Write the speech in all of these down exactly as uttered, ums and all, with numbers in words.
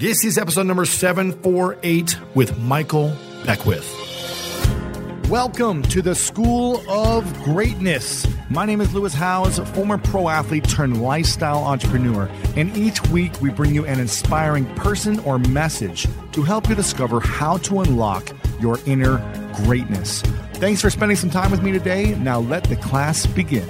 This is episode number seven forty-eight with Michael Beckwith. Welcome to the School of Greatness. My name is Lewis Howes, former pro athlete turned lifestyle entrepreneur, and each week we bring you an inspiring person or message to help you discover how to unlock your inner greatness. Thanks for spending some time with me today. Now let the class begin.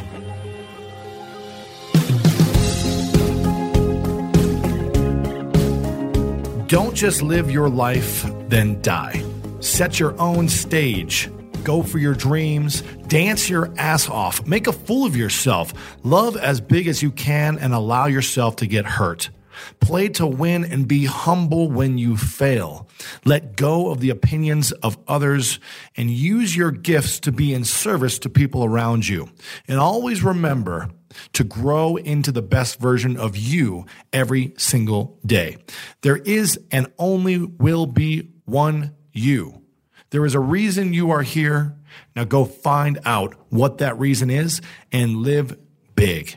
Don't just live your life, then die. Set your own stage. Go for your dreams. Dance your ass off. Make a fool of yourself. Love as big as you can and allow yourself to get hurt. Play to win and be humble when you fail. Let go of the opinions of others and use your gifts to be in service to people around you. And always remember to grow into the best version of you every single day. There is and only will be one you. There is a reason you are here. Now go find out what that reason is and live big.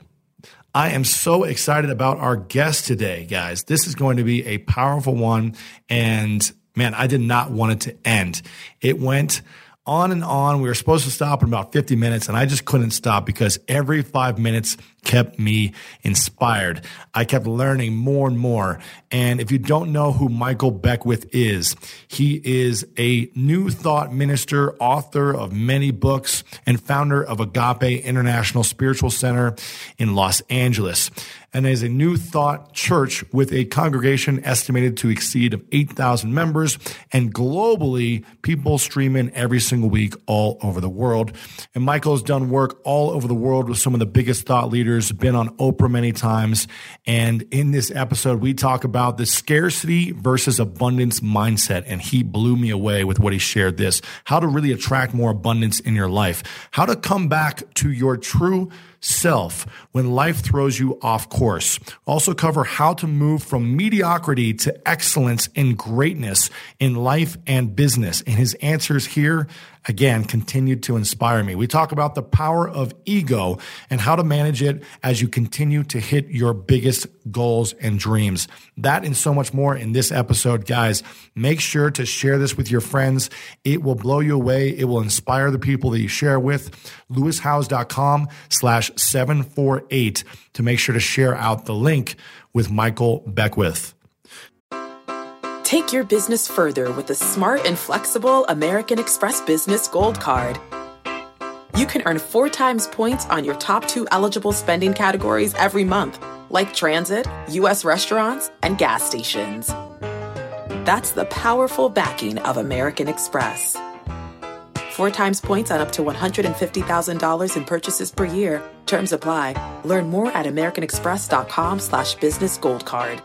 I am so excited about our guest today, guys. This is going to be a powerful one. And man, I did not want it to end. It went on and on. We were supposed to stop in about fifty minutes, and I just couldn't stop because every five minutes kept me inspired. I kept learning more and more. And if you don't know who Michael Beckwith is, he is a New Thought minister, author of many books, and founder of Agape International Spiritual Center in Los Angeles, and is a New Thought church with a congregation estimated to exceed of eight thousand members, and globally, people stream in every single week all over the world. And Michael's done work all over the world with some of the biggest thought leaders, been on Oprah many times. And in this episode, we talk about the scarcity versus abundance mindset. And he blew me away with what he shared this, how to really attract more abundance in your life, how to come back to your true self when life throws you off course. Also cover how to move from mediocrity to excellence and greatness in life and business. And his answers here, again, continued to inspire me. We talk about the power of ego and how to manage it as you continue to hit your biggest goals and dreams. That and so much more in this episode, guys. Make sure to share this with your friends. It will blow you away. It will inspire the people that you share with. lewishowes.com slash 748 to make sure to share out the link with Michael Beckwith. Take your business further with the smart and flexible American Express Business Gold Card. You can earn four times points on your top two eligible spending categories every month, like transit, U S restaurants, and gas stations. That's the powerful backing of American Express. Four times points on up to one hundred fifty thousand dollars in purchases per year. Terms apply. Learn more at americanexpress.com slash business gold card.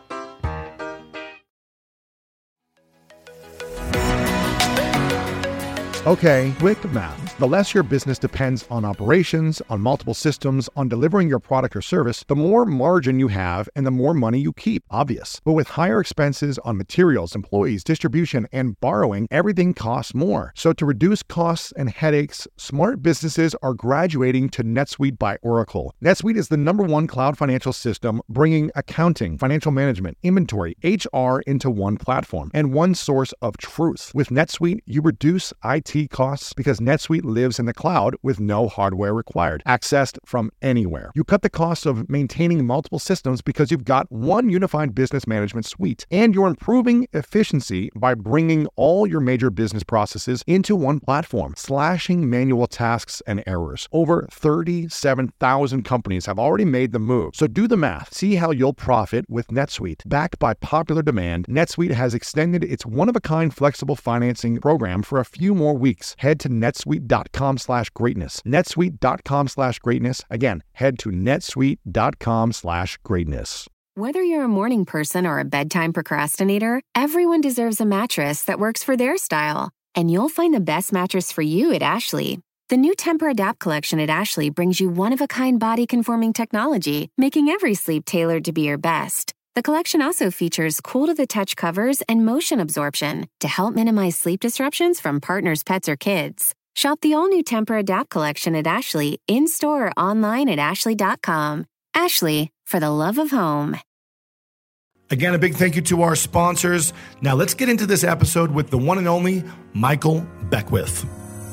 Okay, quick math. The less your business depends on operations, on multiple systems, on delivering your product or service, the more margin you have and the more money you keep. Obvious. But with higher expenses on materials, employees, distribution, and borrowing, everything costs more. So to reduce costs and headaches, smart businesses are graduating to NetSuite by Oracle. NetSuite is the number one cloud financial system, bringing accounting, financial management, inventory, H R into one platform and one source of truth. With NetSuite, you reduce I T costs because NetSuite lives in the cloud with no hardware required, accessed from anywhere. You cut the cost of maintaining multiple systems because you've got one unified business management suite, and you're improving efficiency by bringing all your major business processes into one platform, slashing manual tasks and errors. Over thirty-seven thousand companies have already made the move, so do the math. See how you'll profit with NetSuite. Backed by popular demand, NetSuite has extended its one-of-a-kind flexible financing program for a few more weeks. Head to netsuite.com slash greatness. netsuite.com slash greatness. Again, head to netsuite.com slash greatness. Whether you're a morning person or a bedtime procrastinator, everyone deserves a mattress that works for their style. And you'll find the best mattress for you at Ashley. The new Tempur-Adapt collection at Ashley brings you one-of-a-kind body-conforming technology, making every sleep tailored to be your best. The collection also features cool-to-the-touch covers and motion absorption to help minimize sleep disruptions from partners, pets, or kids. Shop the all-new Tempur-Adapt collection at Ashley, in-store or online at ashley dot com. Ashley, for the love of home. Again, a big thank you to our sponsors. Now let's get into this episode with the one and only Michael Beckwith.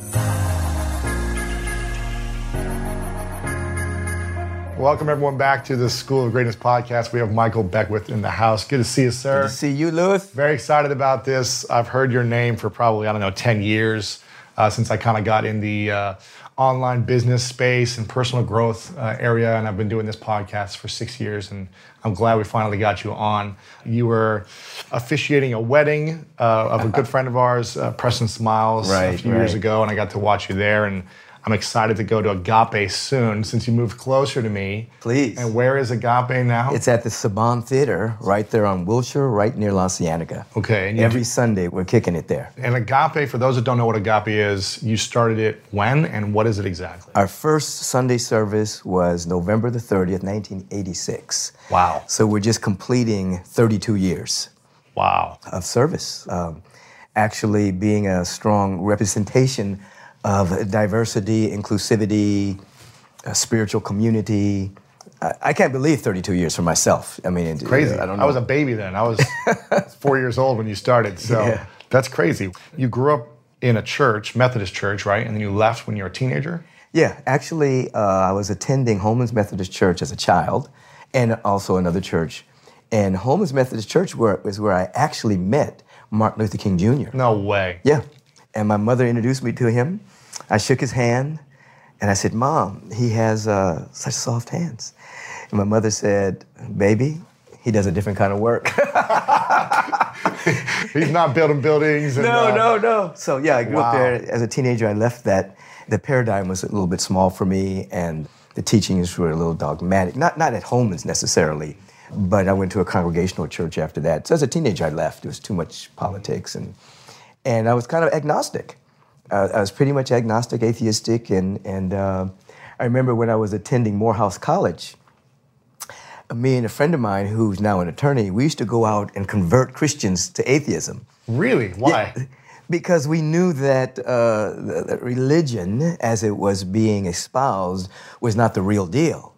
Welcome, everyone, back to the School of Greatness podcast. We have Michael Beckwith in the house. Good to see you, sir. Good to see you, Louis. Very excited about this. I've heard your name for probably, I don't know, ten years, uh, since I kind of got in the uh, online business space and personal growth uh, area, and I've been doing this podcast for six years, and I'm glad we finally got you on. You were officiating a wedding uh, of a good friend of ours, uh, Preston Smiles, right, a few right. years ago, and I got to watch you there, and I'm excited to go to Agape soon since you moved closer to me. Please. And where is Agape now? It's at the Saban Theater right there on Wilshire, right near La Cienega. Okay. And you Every do- Sunday, we're kicking it there. And Agape, for those that don't know what Agape is, you started it when and what is it exactly? Our first Sunday service was November the thirtieth, nineteen eighty-six. Wow. So we're just completing thirty-two years Wow. of service. Um, actually being a strong representation of diversity, inclusivity, a spiritual community. I, I can't believe thirty-two years for myself. I mean, it, Crazy. I don't know. I was a baby then. I was four years old when you started, so Yeah. that's crazy. You grew up in a church, Methodist church, right? And then you left when you were a teenager? Yeah, actually, uh, I was attending Holman's Methodist Church as a child, and also another church. And Holman's Methodist Church where, was where I actually met Martin Luther King Junior No way. Yeah, and my mother introduced me to him. I shook his hand, and I said, "Mom, he has uh, such soft hands." And my mother said, "Baby, he does a different kind of work." He's not building buildings. And, No, uh, no, no. So yeah, I grew up Wow. there. As a teenager, I left that. The paradigm was a little bit small for me, and the teachings were a little dogmatic. Not not at Holman's necessarily, but I went to a congregational church after that. So as a teenager, I left. It was too much politics, and and I was kind of agnostic. Uh, I was pretty much agnostic, atheistic, and and uh, I remember when I was attending Morehouse College. Me and a friend of mine who's now an attorney, we used to go out and convert Christians to atheism. Really? Why? Yeah, because we knew that uh, the, the religion, as it was being espoused, was not the real deal.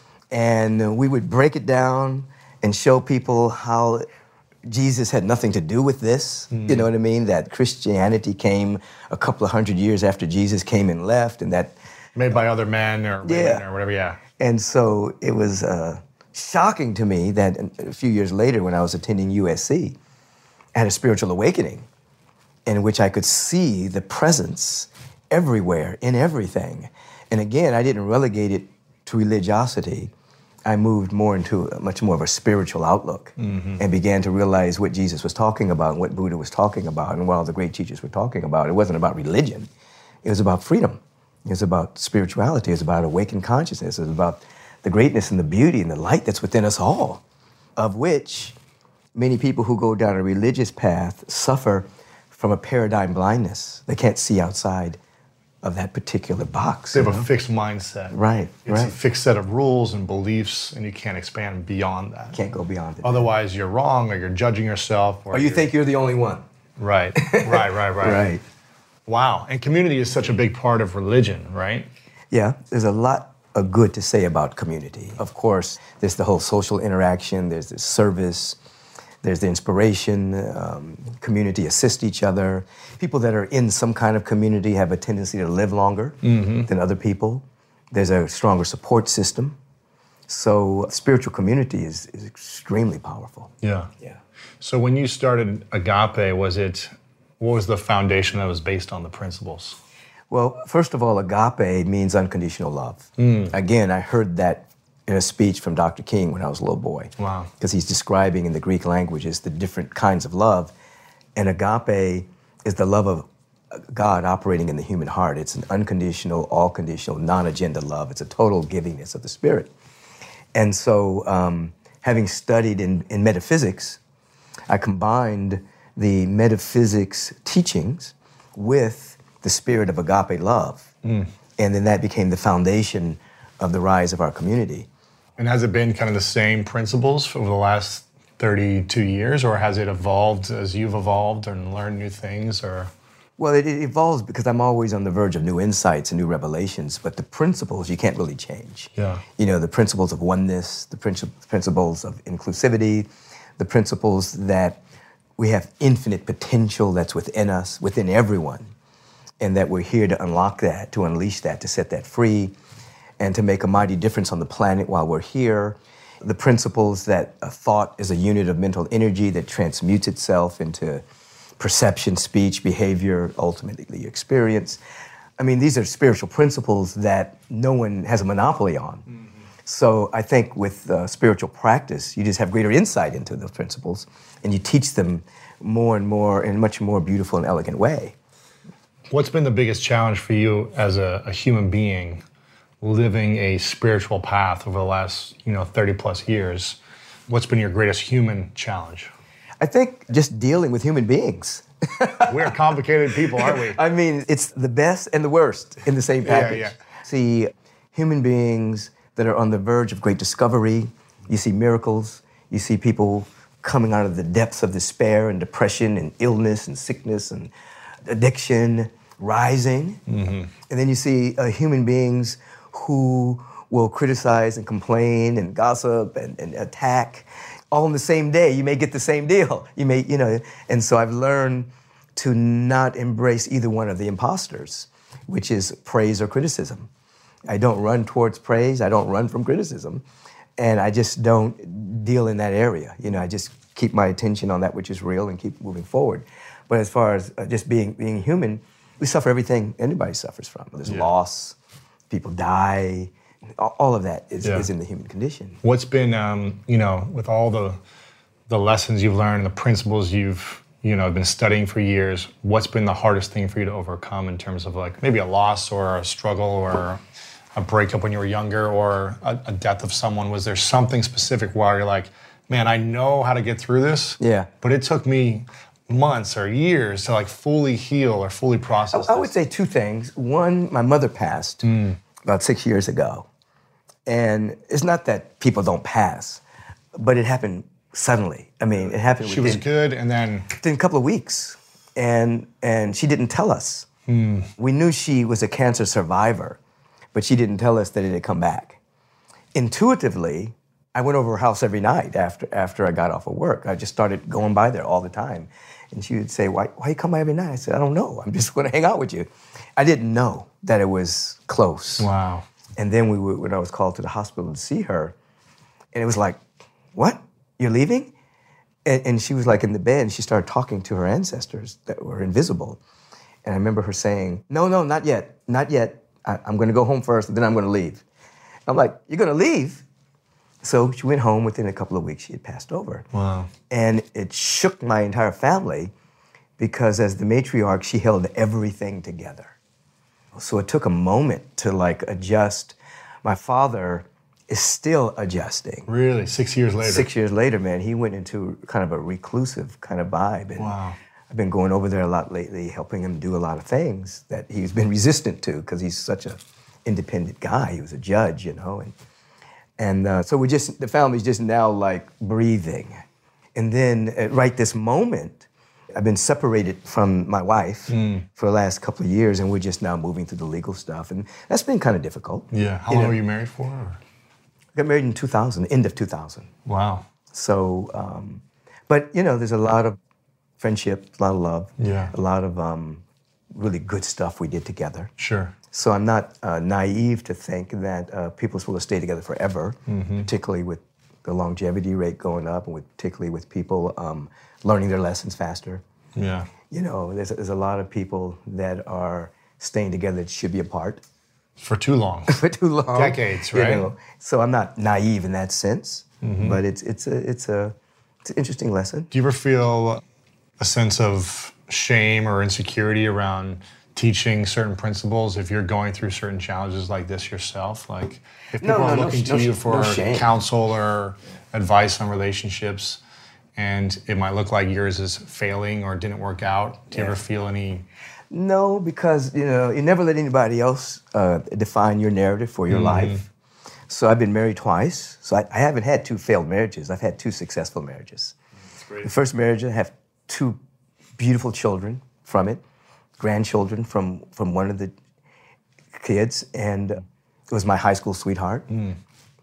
And we would break it down and show people how Jesus had nothing to do with this. Mm. You know what I mean? That Christianity came a couple of hundred years after Jesus came and left, and that... Made by other men or women Yeah. or whatever, yeah. And so it was uh, shocking to me that a few years later when I was attending U S C, I had a spiritual awakening in which I could see the presence everywhere, in everything. And again, I didn't relegate it to religiosity. I moved more into a, much more of a spiritual outlook mm-hmm. and began to realize what Jesus was talking about and what Buddha was talking about and what all the great teachers were talking about. It wasn't about religion. It was about freedom. It was about spirituality. It was about awakened consciousness. It was about the greatness and the beauty and the light that's within us all, of which many people who go down a religious path suffer from a paradigm blindness. They can't see outside of that particular box. They have you know? a fixed mindset. Right, It's right. a fixed set of rules and beliefs, and you can't expand beyond that. Can't go beyond it. Otherwise, you're wrong, or you're judging yourself. Or, Or you you're- think you're the only one. Right, right, right, right. Right. Wow, and community is such a big part of religion, right? Yeah, there's a lot of good to say about community. Of course, there's the whole social interaction, there's the service, there's the inspiration, um, community assist each other. People that are in some kind of community have a tendency to live longer mm-hmm. than other people. There's a stronger support system. So spiritual community is, is extremely powerful. Yeah. Yeah. So when you started Agape, was it, what was the foundation that was based on the principles? Well, first of all, agape means unconditional love. Mm. Again, I heard that in a speech from Doctor King when I was a little boy. Wow. Because he's describing in the Greek languages the different kinds of love. And agape is the love of God operating in the human heart. It's an unconditional, all-conditional, non-agenda love. It's a total givingness of the Spirit. And so, um, having studied in, in metaphysics, I combined the metaphysics teachings with the spirit of agape love. Mm. And then that became the foundation of the rise of our community. And has it been kind of the same principles over the last thirty-two years, or has it evolved as you've evolved and learned new things, or? Well, it, it evolves because I'm always on the verge of new insights and new revelations, but the principles you can't really change. Yeah. You know, the principles of oneness, the princi- principles of inclusivity, the principles that we have infinite potential that's within us, within everyone, and that we're here to unlock that, to unleash that, to set that free, and to make a mighty difference on the planet while we're here. The principles that a thought is a unit of mental energy that transmutes itself into perception, speech, behavior, ultimately experience. I mean, these are spiritual principles that no one has a monopoly on. Mm-hmm. So I think with uh, spiritual practice, you just have greater insight into those principles, and you teach them more and more in a much more beautiful and elegant way. What's been the biggest challenge for you as a, a human being living a spiritual path over the last, you know, thirty plus years? What's been your greatest human challenge? I think just dealing with human beings. We're complicated people, aren't we? I mean, it's the best and the worst in the same package. Yeah, yeah. See human beings that are on the verge of great discovery. You see miracles. You see people coming out of the depths of despair and depression and illness and sickness and addiction, rising. Mm-hmm. And then you see uh, human beings who will criticize and complain and gossip and, and attack all in the same day. You may get the same deal. You may, you know, and so I've learned to not embrace either one of the imposters, which is praise or criticism. I don't run towards praise. I don't run from criticism. And I just don't deal in that area. You know, I just keep my attention on that which is real and keep moving forward. But as far as uh, just being being human, we suffer everything anybody suffers from. There's yeah. loss, people die, all of that is, yeah. is in the human condition. What's been, um, you know, with all the the lessons you've learned and the principles you've, you know, been studying for years, what's been the hardest thing for you to overcome in terms of like maybe a loss or a struggle or a breakup when you were younger or a, a death of someone? Was there something specific where you're like, man, I know how to get through this, yeah. but it took me months or years to like fully heal or fully process I, I this? would say two things. One, my mother passed mm. about six years ago. And it's not that people don't pass, but it happened suddenly. I mean, it happened She within, was good and then... within a couple of weeks. And, and she didn't tell us. Mm. We knew she was a cancer survivor, but she didn't tell us that it had come back. Intuitively, I went over her house every night after after I got off of work. I just started going by there all the time. And she would say, why, why you come by every night? I said, I don't know. I'm just going to hang out with you. I didn't know that it was close. Wow. And then we were, when I was called to the hospital to see her, and it was like, what? You're leaving? And, and she was like in the bed, and she started talking to her ancestors that were invisible. And I remember her saying, no, no, not yet, not yet. I, I'm going to go home first, and then I'm going to leave. I'm like, you're going to leave? So she went home. Within a couple of weeks, she had passed over. Wow. And it shook my entire family because as the matriarch, she held everything together. So it took a moment to like adjust. My father is still adjusting. Really? Six years later? Six years later, man, he went into kind of a reclusive kind of vibe. And wow. I've been going over there a lot lately, helping him do a lot of things that he's been resistant to because he's such an independent guy. He was a judge, you know. And and uh, so we just, the family's just now like breathing. And then uh, right this moment, I've been separated from my wife mm. for the last couple of years, and we're just now moving through the legal stuff. And that's been kind of difficult. Yeah. How you long know? were you married for? Or? I got married in two thousand, end of two thousand. Wow. So, um, but you know, there's a lot of friendship, a lot of love, yeah. a lot of um, really good stuff we did together. Sure. So I'm not uh, naive to think that uh, people are supposed to stay together forever, mm-hmm. particularly with the longevity rate going up, and with, particularly with people um, learning their lessons faster. Yeah. You know, there's, there's a lot of people that are staying together that should be apart. For too long. For too long. Decades, right? You know? So I'm not naive in that sense, mm-hmm. but it's it's a it's a it's an interesting lesson. Do you ever feel a sense of shame or insecurity around teaching certain principles if you're going through certain challenges like this yourself? Like if people no, are no, looking no, to you no, for no counsel or advice on relationships, and it might look like yours is failing or didn't work out, do you yeah. ever feel any... No, because, you know, you never let anybody else uh, define your narrative for your mm-hmm. life. So I've been married twice. So I, I haven't had two failed marriages. I've had two successful marriages. That's great. The first marriage, I have two beautiful children from it, grandchildren from, from one of the kids, and it was my high school sweetheart. Mm.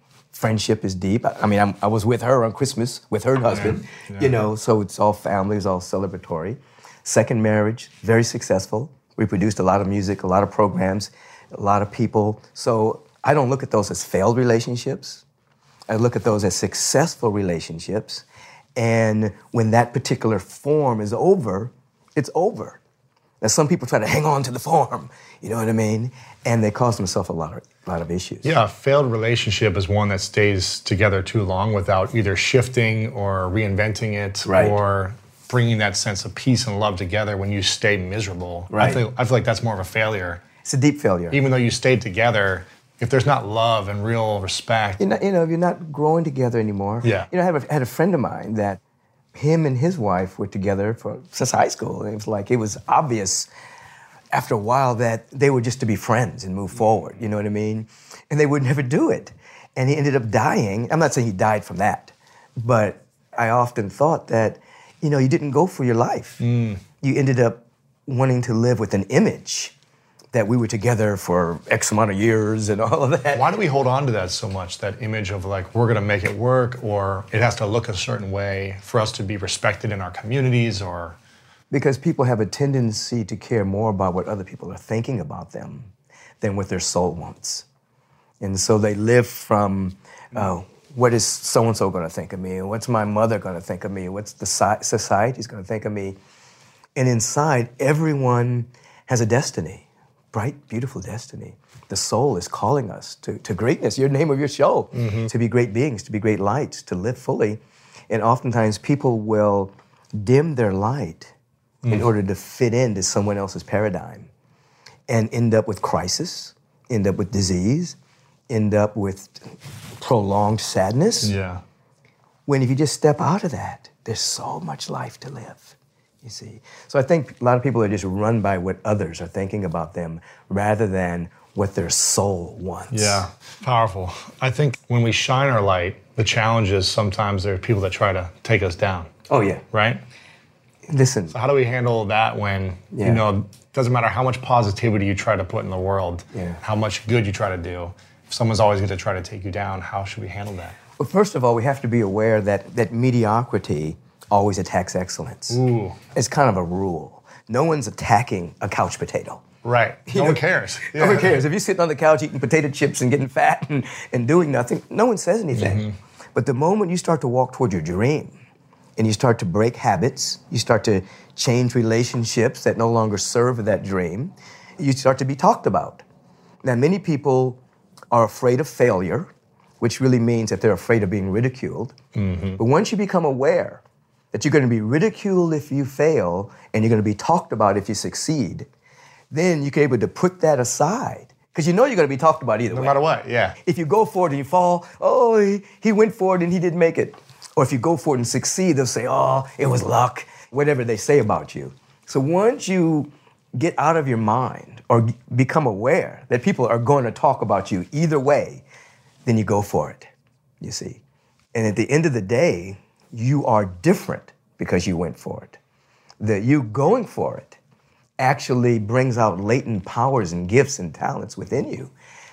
friendship is deep. I, I mean, I'm, I was with her on Christmas, with her husband, Yeah. Yeah. you know, so it's all family, it's all celebratory. Second marriage, very successful. We produced a lot of music, a lot of programs, a lot of people. So I don't look at those as failed relationships. I look at those as successful relationships. And when that particular form is over, it's over. Now, some people try to hang on to the form, you know what I mean? And they cause themselves a lot of, lot of issues. Yeah, a failed relationship is one that stays together too long without either shifting or reinventing it, Right. or bringing that sense of peace and love together when you stay miserable. Right. I feel, I feel like that's more of a failure. It's a deep failure. Even though you stayed together, if there's not love and real respect. You're not, you know, you're not growing together anymore. Yeah. You know, I had a, had a friend of mine that him and his wife were together for since high school. And it was like, it was obvious after a while that they were just to be friends and move forward, you know what I mean? And they would never do it. And he ended up dying. I'm not saying he died from that, but I often thought that, you know, you didn't go for your life. Mm. You ended up wanting to live with an image that we were together for X amount of years and all of that. Why do we hold on to that so much, that image of like, we're gonna make it work, or it has to look a certain way for us to be respected in our communities, or? Because people have a tendency to care more about what other people are thinking about them than what their soul wants. And so they live from, uh, what is so-and-so gonna think of me? What's my mother gonna think of me? What's the si- society's gonna think of me? And inside, everyone has a destiny. Bright, beautiful destiny. The soul is calling us to, to greatness, your name of your show, mm-hmm. to be great beings, to be great lights, to live fully. And oftentimes people will dim their light mm. in order to fit into someone else's paradigm and end up with crisis, end up with disease, end up with prolonged sadness. Yeah. When if you just step out of that, there's so much life to live. You see, so I think a lot of people are just run by what others are thinking about them rather than what their soul wants. Yeah, powerful. I think when we shine our light, the challenge is sometimes there are people that try to take us down. Oh yeah. Right? Listen. So how do we handle that when, yeah. you know, it doesn't matter how much positivity you try to put in the world, yeah. how much good you try to do, if someone's always going to try to take you down, how should we handle that? Well, first of all, we have to be aware that that mediocrity always attacks excellence. Ooh. It's kind of a rule. No one's attacking a couch potato. Right. No You one know, cares. No Yeah. one cares. If you're sitting on the couch eating potato chips and getting fat and, and doing nothing, no one says anything. Mm-hmm. But the moment you start to walk toward your dream and you start to break habits, you start to change relationships that no longer serve that dream, you start to be talked about. Now, many people are afraid of failure, which really means that they're afraid of being ridiculed. Mm-hmm. But once you become aware that you're going to be ridiculed if you fail and you're going to be talked about if you succeed, then you're able to put that aside. Because you know you're going to be talked about either No way. matter what, yeah. If you go for it and you fall, oh, he, he went for it and he didn't make it. Or if you go for it and succeed, they'll say, oh, it was luck, whatever they say about you. So once you get out of your mind or g- become aware that people are going to talk about you either way, then you go for it, you see. And at the end of the day, you are different because you went for it. The you going for it actually brings out latent powers and gifts and talents within you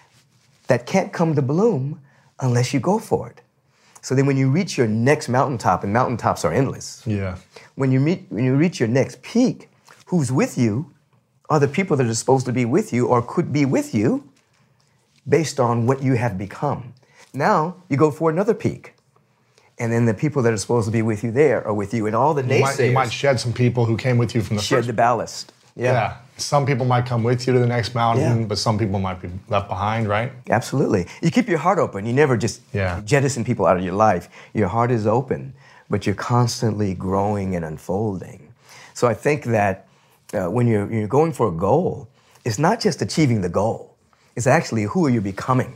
that can't come to bloom unless you go for it. So then when you reach your next mountaintop, and mountaintops are endless, Yeah. when you meet, when you reach your next peak, who's with you are the people that are supposed to be with you or could be with you based on what you have become. Now you go for another peak. And then the people that are supposed to be with you there are with you, and all the You might, naysayers you might shed some people who came with you from the shed first. the ballast. Yeah. Yeah, Some people might come with you to the next mountain, Yeah. but some people might be left behind, right? absolutely. You keep your heart open. You never just Yeah. jettison people out of your life. Your heart is open, but you're constantly growing and unfolding. So I think that uh, when you're, you're going for a goal, it's not just achieving the goal. It's actually who are you becoming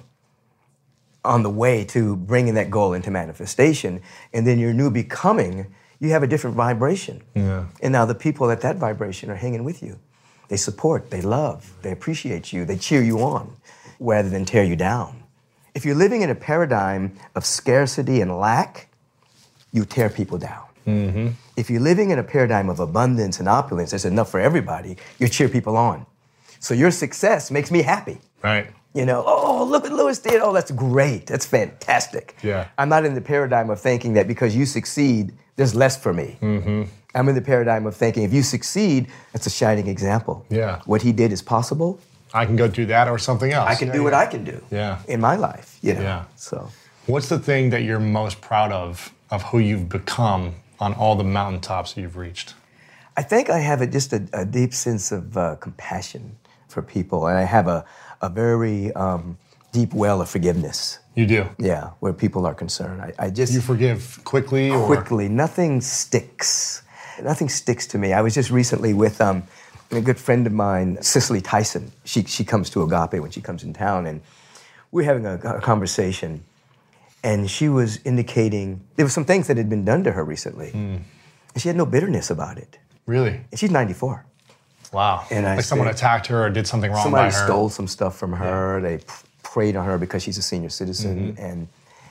on the way to bringing that goal into manifestation. And then your new becoming, you have a different vibration. Yeah. And now the people at that vibration are hanging with you. They support, they love, they appreciate you, they cheer you on rather than tear you down. If you're living in a paradigm of scarcity and lack, you tear people down. Mm-hmm. If you're living in a paradigm of abundance and opulence, there's enough for everybody, you cheer people on. So your success makes me happy. Right. You know, oh, look what Lewis did. Oh, that's great. That's fantastic. Yeah. I'm not in the paradigm of thinking that because you succeed, there's less for me. Mm-hmm. I'm in the paradigm of thinking if you succeed, that's a shining example. Yeah. What he did is possible. I can go do that or something else. I can yeah, do yeah. what I can do yeah. in my life. You know? Yeah. So, what's the thing that you're most proud of, of who you've become on all the mountaintops you've reached? I think I have a, just a, a deep sense of uh, compassion for people, and I have a, a very um, deep well of forgiveness. You do? Yeah, where people are concerned. I, I just... You forgive quickly? Or? Quickly. Nothing sticks. Nothing sticks to me. I was just recently with um, a good friend of mine, Cicely Tyson. She, she comes to Agape when she comes in town, and we were having a, a conversation, and she was indicating there were some things that had been done to her recently, mm. and she had no bitterness about it. Really? And she's ninety-four. Wow. And I like someone said, attacked her or did something wrong by her? Somebody stole some stuff from her. Yeah. They p- preyed on her because she's a senior citizen. Mm-hmm. And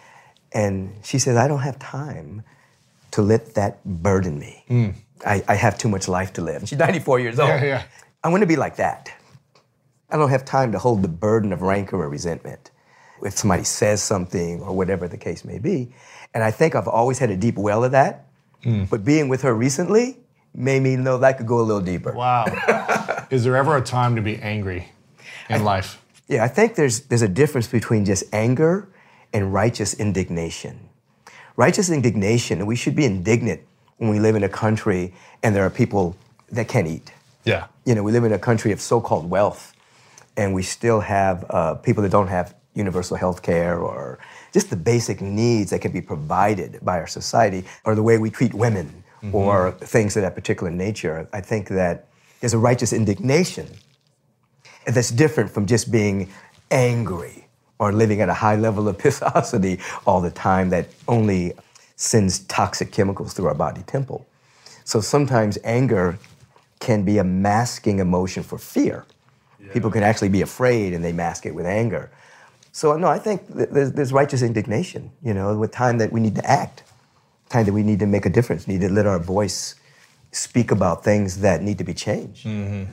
and she says, I don't have time to let that burden me. Mm. I, I have too much life to live. And she's ninety-four years old. Yeah, yeah. I want to be like that. I don't have time to hold the burden of rancor or resentment if somebody says something or whatever the case may be. And I think I've always had a deep well of that. Mm. But being with her recently made me know that could go a little deeper. Wow. Is there ever a time to be angry in I, life? Yeah, I think there's there's a difference between just anger and righteous indignation. Righteous indignation, we should be indignant when we live in a country and there are people that can't eat. Yeah. You know, we live in a country of so-called wealth, and we still have uh, people that don't have universal health care or just the basic needs that can be provided by our society, or the way we treat women, mm-hmm. or things of that particular nature. I think that there's a righteous indignation that's different from just being angry or living at a high level of pissosity all the time that only sends toxic chemicals through our body temple. So sometimes anger can be a masking emotion for fear. Yeah. People can actually be afraid and they mask it with anger. So no, I think there's, there's righteous indignation, you know, with time that we need to act, time that we need to make a difference, need to let our voice speak about things that need to be changed. Mm-hmm.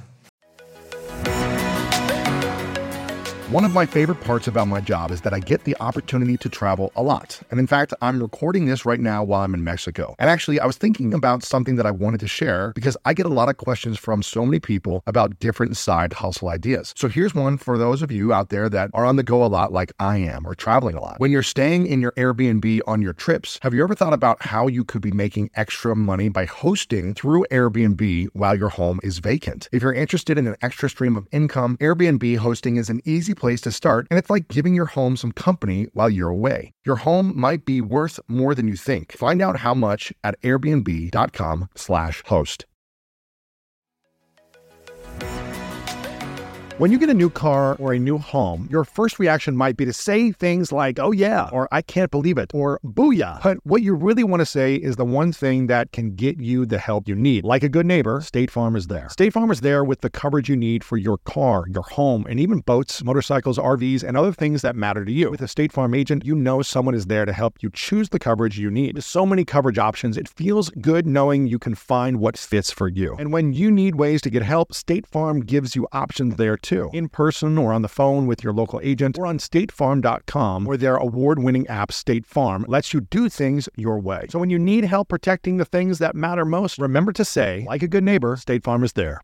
One of my favorite parts about my job is that I get the opportunity to travel a lot. And in fact, I'm recording this right now while I'm in Mexico. And actually, I was thinking about something that I wanted to share because I get a lot of questions from so many people about different side hustle ideas. So here's one for those of you out there that are on the go a lot like I am, or traveling a lot. When you're staying in your Airbnb on your trips, have you ever thought about how you could be making extra money by hosting through Airbnb while your home is vacant? If you're interested in an extra stream of income, Airbnb hosting is an easy place to start, and it's like giving your home some company while you're away. Your home might be worth more than you think. Find out how much at airbnb.com slash host. When you get a new car or a new home, your first reaction might be to say things like, oh yeah, or I can't believe it, or booyah. But what you really want to say is the one thing that can get you the help you need. Like a good neighbor, State Farm is there. State Farm is there with the coverage you need for your car, your home, and even boats, motorcycles, R Vs, and other things that matter to you. With a State Farm agent, you know someone is there to help you choose the coverage you need. With so many coverage options, it feels good knowing you can find what fits for you. And when you need ways to get help, State Farm gives you options there too. In person or on the phone with your local agent or on state farm dot com, where their award-winning app State Farm lets you do things your way. So when you need help protecting the things that matter most, remember to say, like a good neighbor, State Farm is there.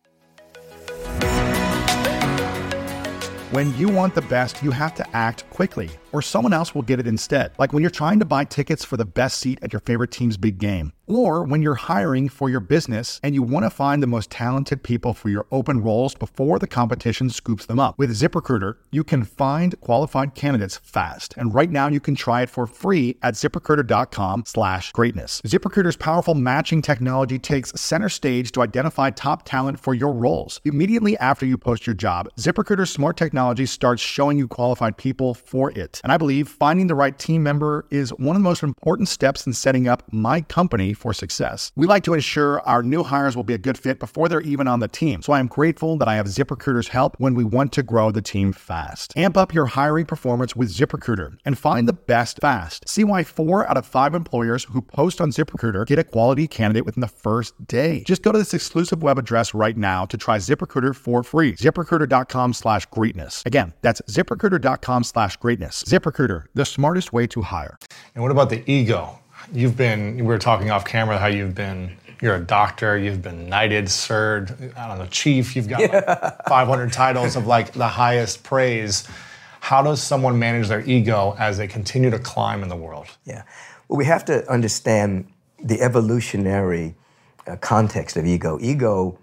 When you want the best, you have to act quickly, or someone else will get it instead. Like when you're trying to buy tickets for the best seat at your favorite team's big game. Or when you're hiring for your business and you want to find the most talented people for your open roles before the competition scoops them up. With ZipRecruiter, you can find qualified candidates fast. And right now you can try it for free at ZipRecruiter.com slash greatness. ZipRecruiter's powerful matching technology takes center stage to identify top talent for your roles. Immediately after you post your job, ZipRecruiter's smart technology starts showing you qualified people for it. And I believe finding the right team member is one of the most important steps in setting up my company recipe for success. We like to ensure our new hires will be a good fit before they're even on the team. So I am grateful that I have ZipRecruiter's help when we want to grow the team fast. Amp up your hiring performance with ZipRecruiter and find the best fast. See why four out of five employers who post on ZipRecruiter get a quality candidate within the first day. Just go to this exclusive web address right now to try ZipRecruiter for free. ZipRecruiter.com slash greatness. Again, that's ZipRecruiter.com slash greatness. ZipRecruiter, the smartest way to hire. And what about the ego? You've been, we were talking off camera how you've been, you're a doctor, you've been knighted, sirred, I don't know, chief, you've got yeah. like five hundred titles of like the highest praise. How does someone manage their ego as they continue to climb in the world? Yeah, well, we have to understand the evolutionary uh, context of ego. Ego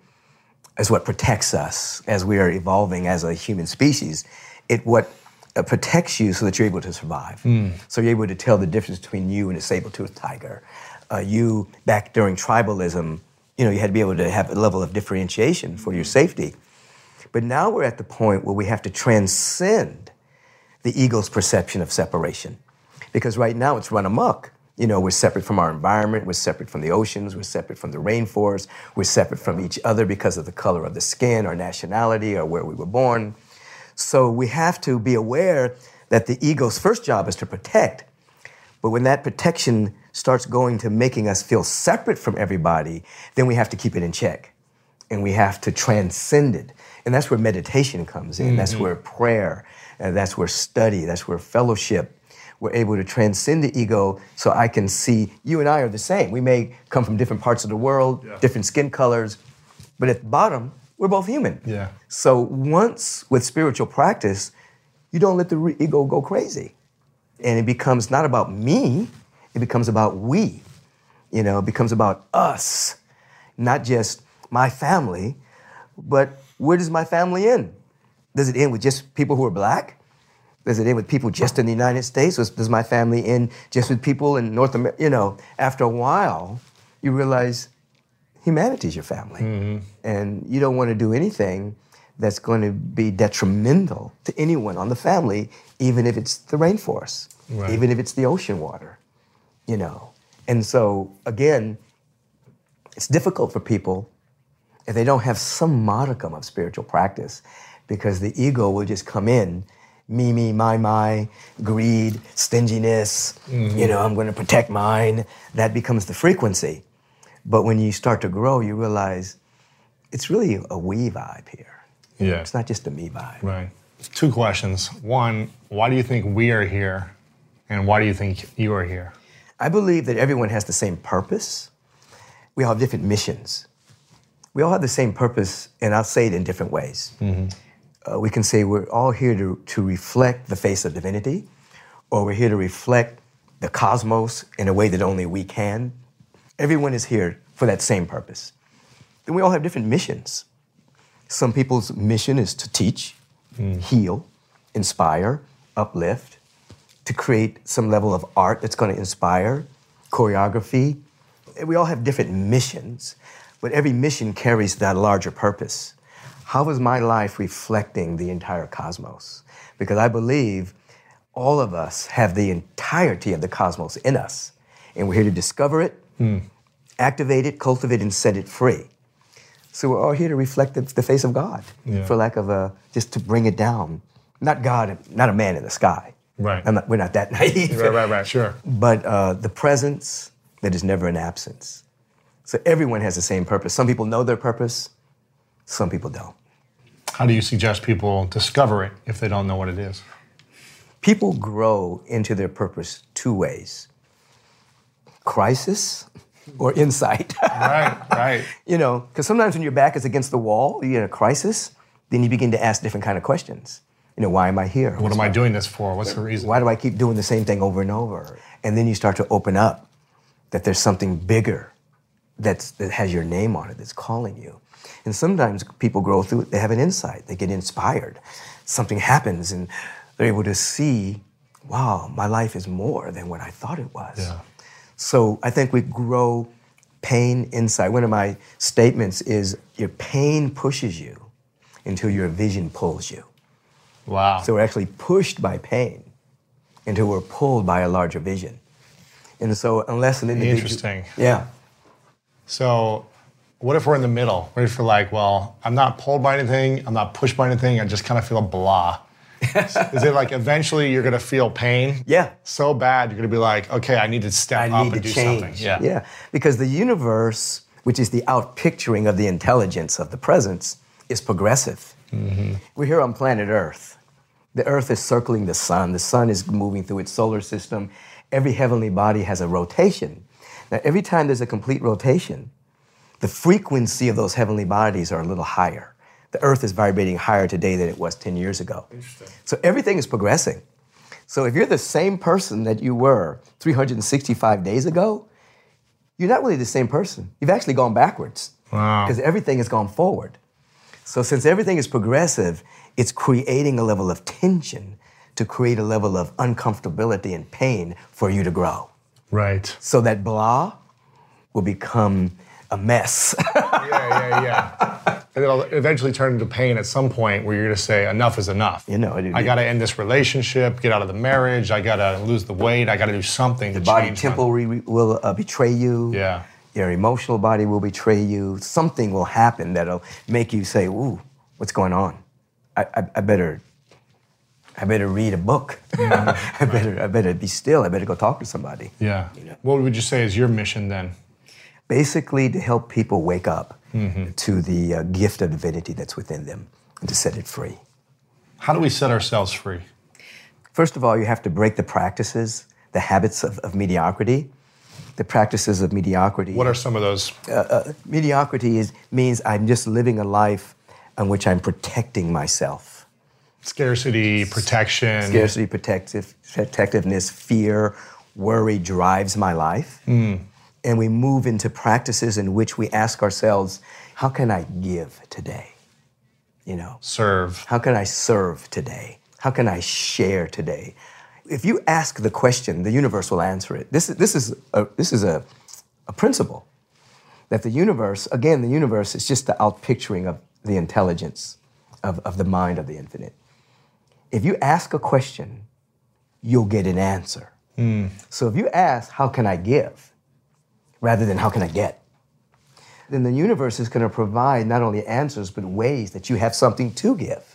is what protects us as we are evolving as a human species. It what uh, protects you so that you're able to survive. Mm. So you're able to tell the difference between you and a saber-toothed tiger. Uh, you, back during tribalism, you know, you had to be able to have a level of differentiation for your safety. But now we're at the point where we have to transcend the ego's perception of separation. Because right now it's run amok. You know, we're separate from our environment, we're separate from the oceans, we're separate from the rainforest, we're separate from each other because of the color of the skin, our nationality, or where we were born. So we have to be aware that the ego's first job is to protect. But when that protection starts going to making us feel separate from everybody, then we have to keep it in check. And we have to transcend it. And that's where meditation comes in. Mm-hmm. That's where prayer, and that's where study, that's where fellowship. We're able to transcend the ego so I can see you and I are the same. We may come from different parts of the world, yeah. different skin colors, but at the bottom, we're both human. Yeah. So once with spiritual practice, you don't let the re- ego go crazy. And it becomes not about me, it becomes about we. You know, it becomes about us, not just my family, but where does my family end? Does it end with just people who are black? Does it end with people just in the United States? Or does my family end just with people in North America? You know, after a while, you realize humanity is your family. Mm-hmm. And you don't want to do anything that's going to be detrimental to anyone on the family, even if it's the rainforest, right. even if it's the ocean water, you know. And so, again, it's difficult for people if they don't have some modicum of spiritual practice, because the ego will just come in, me, me, my, my, greed, stinginess, mm-hmm. you know, I'm going to protect mine. That becomes the frequency. But when you start to grow, you realize it's really a we vibe here. Yeah. It's not just a me vibe. Right. Two questions. One, why do you think we are here? And why do you think you are here? I believe that everyone has the same purpose. We all have different missions. We all have the same purpose, and I'll say it in different ways. Mm-hmm. Uh, we can say we're all here to, to reflect the face of divinity, or we're here to reflect the cosmos in a way that only we can. Everyone is here for that same purpose. And we all have different missions. Some people's mission is to teach, mm. heal, inspire, uplift, to create some level of art that's going to inspire, choreography. We all have different missions, but every mission carries that larger purpose. How is my life reflecting the entire cosmos? Because I believe all of us have the entirety of the cosmos in us, and we're here to discover it, mm. activate it, cultivate, and set it free. So we're all here to reflect the, the face of God, yeah. for lack of a, just to bring it down. Not God, not a man in the sky. Right. I'm not, we're not that naive. Right, right, right, sure. But uh, the presence that is never an absence. So everyone has the same purpose. Some people know their purpose, some people don't. How do you suggest people discover it if they don't know what it is? People grow into their purpose two ways. Crisis or insight. Right, right. You know, because sometimes when your back is against the wall, you're in a crisis, then you begin to ask different kind of questions. You know, why am I here? What am I doing this for? What's the reason? Why do I keep doing the same thing over and over? And then you start to open up that there's something bigger that's, that has your name on it, that's calling you. And sometimes people grow through it, they have an insight, they get inspired. Something happens and they're able to see, wow, my life is more than what I thought it was. Yeah. So I think we grow pain, insight. One of my statements is your pain pushes you until your vision pulls you. Wow. So we're actually pushed by pain until we're pulled by a larger vision. And so unless an individual... Interesting. Yeah. So what if we're in the middle? What if we're like, well, I'm not pulled by anything, I'm not pushed by anything, I just kind of feel blah. Is it like eventually you're going to feel pain? Yeah. So bad, you're going to be like, okay, I need to step I up need and to do change. something. Yeah. Yeah. Because the universe, which is the outpicturing of the intelligence of the presence, is progressive. Mm-hmm. We're here on planet Earth. The Earth is circling the sun. The sun is moving through its solar system. Every heavenly body has a rotation. Now, every time there's a complete rotation, the frequency of those heavenly bodies are a little higher. The Earth is vibrating higher today than it was ten years ago. Interesting. So everything is progressing. So if you're the same person that you were three hundred sixty-five days ago, you're not really the same person. You've actually gone backwards. Wow. Because everything has gone forward. So since everything is progressive, it's creating a level of tension to create a level of uncomfortability and pain for you to grow. Right. So that blah will become a mess. yeah, yeah, yeah. And it'll eventually turn into pain at some point where you're going to say, enough is enough. You know, it, I got to end this relationship, get out of the marriage, I got to lose the weight, I got to do something the to body change temple my... re- will uh, betray you. Yeah. Your emotional body will betray you. Something will happen that'll make you say, ooh, what's going on? I, I, I better I better read a book. Mm-hmm. I better I better be still. I better go talk to somebody. Yeah. You know? What would you say is your mission then? Basically, to help people wake up mm-hmm. to the uh, gift of divinity that's within them and to set it free. How do we set ourselves free? First of all, you have to break the practices, the habits of, of mediocrity. The practices of mediocrity. What are some of those? Uh, uh, mediocrity is, means I'm just living a life in which I'm protecting myself. Scarcity, protection. Scarcity, protective, protectiveness, fear, worry drives my life. Mm. And we move into practices in which we ask ourselves, how can I give today? You know? Serve. How can I serve today? How can I share today? If you ask the question, the universe will answer it. This is, this is, a, this is a, a principle that the universe, again, the universe is just the outpicturing of the intelligence of, of the mind of the infinite. If you ask a question, you'll get an answer. Mm. So if you ask, how can I give, rather than how can I get, then the universe is going to provide not only answers, but ways that you have something to give,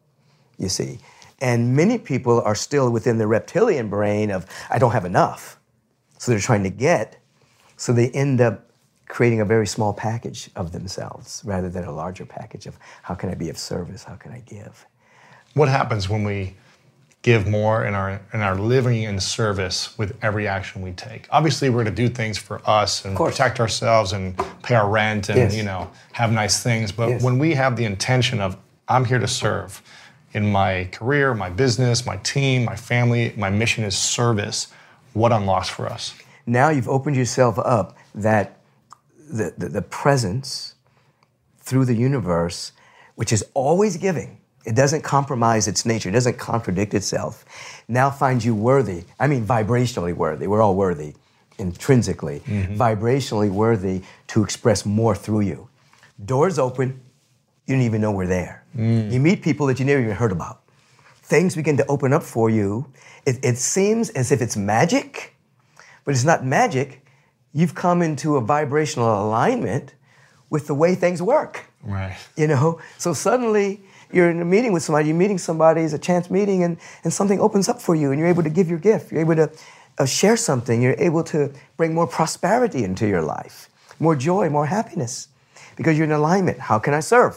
you see. And many people are still within the reptilian brain of, I don't have enough. So they're trying to get, so they end up creating a very small package of themselves rather than a larger package of how can I be of service, how can I give. What happens when we give more and are, and are living in service with every action we take? Obviously, we're going to do things for us and protect ourselves and pay our rent and yes. you know have nice things. But yes. when we have the intention of, I'm here to serve, in my career, my business, my team, my family, my mission is service. What unlocks for us? Now you've opened yourself up that the, the, the presence through the universe, which is always giving, it doesn't compromise its nature, it doesn't contradict itself, now finds you worthy. I mean vibrationally worthy. We're all worthy intrinsically. Mm-hmm. Vibrationally worthy to express more through you. Doors open, you don't even know we're there. Mm. You meet people that you never even heard about. Things begin to open up for you. It, it seems as if it's magic, but it's not magic. You've come into a vibrational alignment with the way things work. Right. You know, so suddenly you're in a meeting with somebody, you're meeting somebody, it's a chance meeting, and, and something opens up for you, and you're able to give your gift. You're able to uh, share something. You're able to bring more prosperity into your life, more joy, more happiness, because you're in alignment. How can I serve?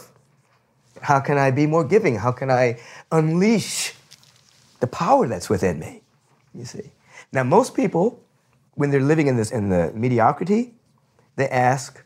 How can I be more giving? How can I unleash the power that's within me? You see. Now, most people, when they're living in this in the mediocrity, they ask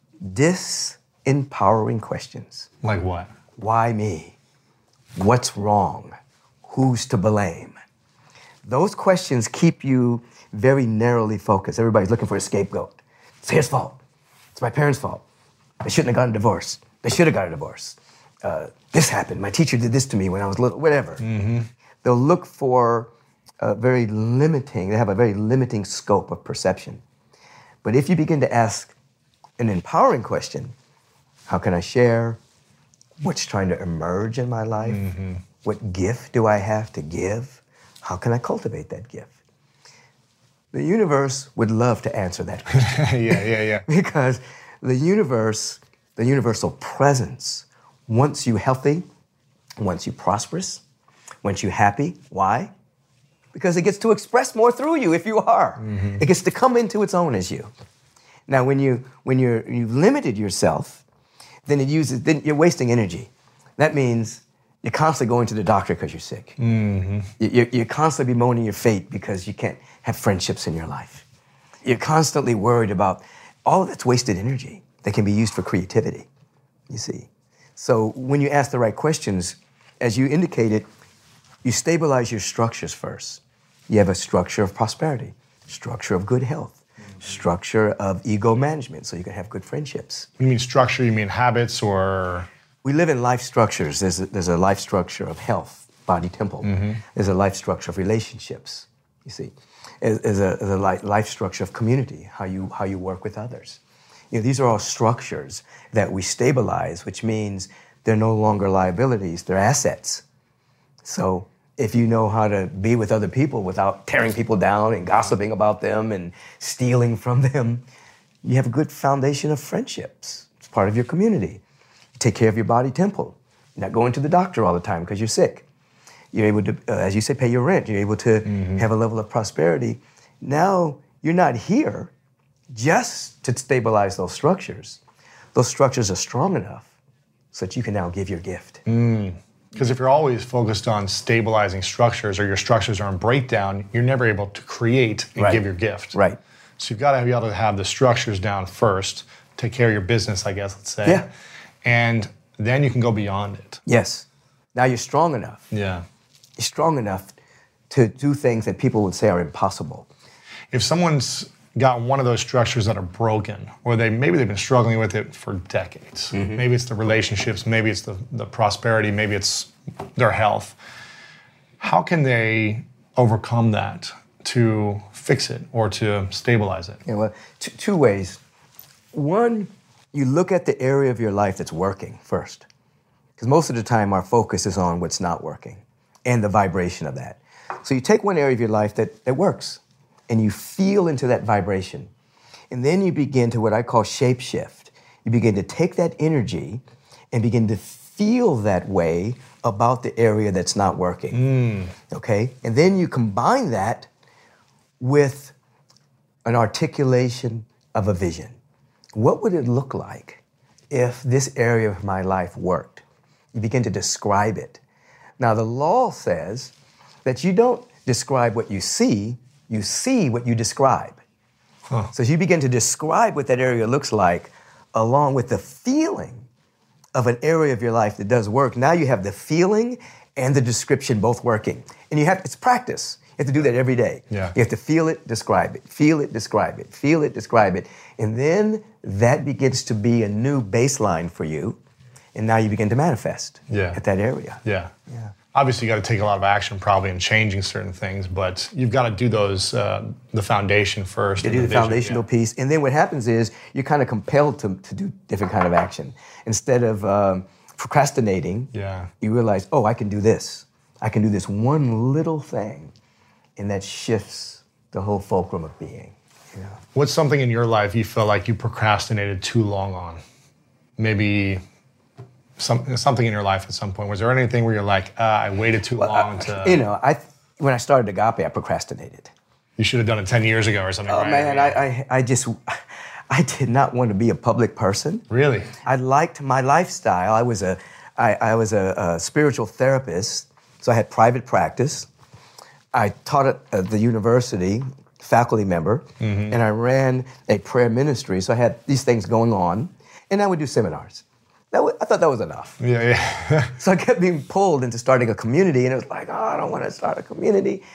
disempowering questions. Like what? Why me? What's wrong? Who's to blame? Those questions keep you very narrowly focused. Everybody's looking for a scapegoat. It's his fault. It's my parents' fault. They shouldn't have gotten a divorce. They should have got a divorce. Uh, this happened. My teacher did this to me when I was little, whatever. Mm-hmm. They'll look for a very limiting, they have a very limiting scope of perception. But if you begin to ask an empowering question, how can I share? What's trying to emerge in my life? Mm-hmm. What gift do I have to give? How can I cultivate that gift? The universe would love to answer that question. yeah, yeah, yeah. Because the universe, the universal presence wants you healthy, wants you prosperous, wants you happy. Why? Because it gets to express more through you if you are. Mm-hmm. It gets to come into its own as you. Now, when you when you're you've limited yourself, then it uses then you're wasting energy. That means you're constantly going to the doctor because you're sick. Mm-hmm. You're, you're constantly bemoaning your fate because you can't have friendships in your life. You're constantly worried about all of that's wasted energy that can be used for creativity, you see. So when you ask the right questions, as you indicated, you stabilize your structures first. You have a structure of prosperity, structure of good health, mm-hmm. structure of ego management, so you can have good friendships. When you mean structure, you mean habits or? We live in life structures. There's a, there's a life structure of health, body temple. Mm-hmm. There's a life structure of relationships, you see. There's a, there's a life structure of community, how you, how you work with others. You know, these are all structures that we stabilize, which means they're no longer liabilities, they're assets. So if you know how to be with other people without tearing people down and gossiping about them and stealing from them, you have a good foundation of friendships. It's part of your community. You take care of your body temple. You're not going to the doctor all the time because you're sick. You're able to, uh, as you say, pay your rent. You're able to mm-hmm. have a level of prosperity. Now, you're not here just to stabilize those structures. Those structures are strong enough so that you can now give your gift. Mm. Because if you're always focused on stabilizing structures or your structures are in breakdown, you're never able to create and right. give your gift. Right. So you've got to be able to have the structures down first, take care of your business, I guess, let's say. Yeah. And then you can go beyond it. Yes. Now you're strong enough. Yeah. You're strong enough to do things that people would say are impossible. If someone's got one of those structures that are broken, or they maybe they've been struggling with it for decades. Mm-hmm. Maybe it's the relationships, maybe it's the, the prosperity, maybe it's their health. How can they overcome that to fix it or to stabilize it? Yeah, well, t- two ways. One, you look at the area of your life that's working first. Because most of the time our focus is on what's not working and the vibration of that. So you take one area of your life that, that works, and you feel into that vibration. And then you begin to what I call shape shift. You begin to take that energy and begin to feel that way about the area that's not working. Mm. Okay? And then you combine that with an articulation of a vision. What would it look like if this area of my life worked? You begin to describe it. Now, the law says that you don't describe what you see, you see what you describe. Huh. So as you begin to describe what that area looks like, along with the feeling of an area of your life that does work, now you have the feeling and the description both working. And you have, it's practice. You have to do that every day. Yeah. You have to feel it, describe it, feel it, describe it, feel it, describe it. And then that begins to be a new baseline for you. And now you begin to manifest yeah. at that area. Yeah. Yeah. Obviously, you got to take a lot of action probably in changing certain things, but you've got to do those, uh, the foundation first. You do the, the foundational yeah. piece. And then what happens is you're kind of compelled to, to do different kind of action. Instead of um, procrastinating, yeah. you realize, oh, I can do this. I can do this one little thing. And that shifts the whole fulcrum of being. Yeah. What's something in your life you feel like you procrastinated too long on? Maybe some, something in your life at some point. Was there anything where you're like, uh, I waited too well, long I, to... You know, I when I started Agape, I procrastinated. You should have done it ten years ago or something, oh, right? man, I, I, I just... I did not want to be a public person. Really? I liked my lifestyle. I was a, I, I was a, a spiritual therapist, so I had private practice. I taught at, at the university, faculty member, mm-hmm. and I ran a prayer ministry, so I had these things going on, and I would do seminars. That was, I thought that was enough. Yeah, yeah. So I kept being pulled into starting a community, and it was like, oh, I don't want to start a community.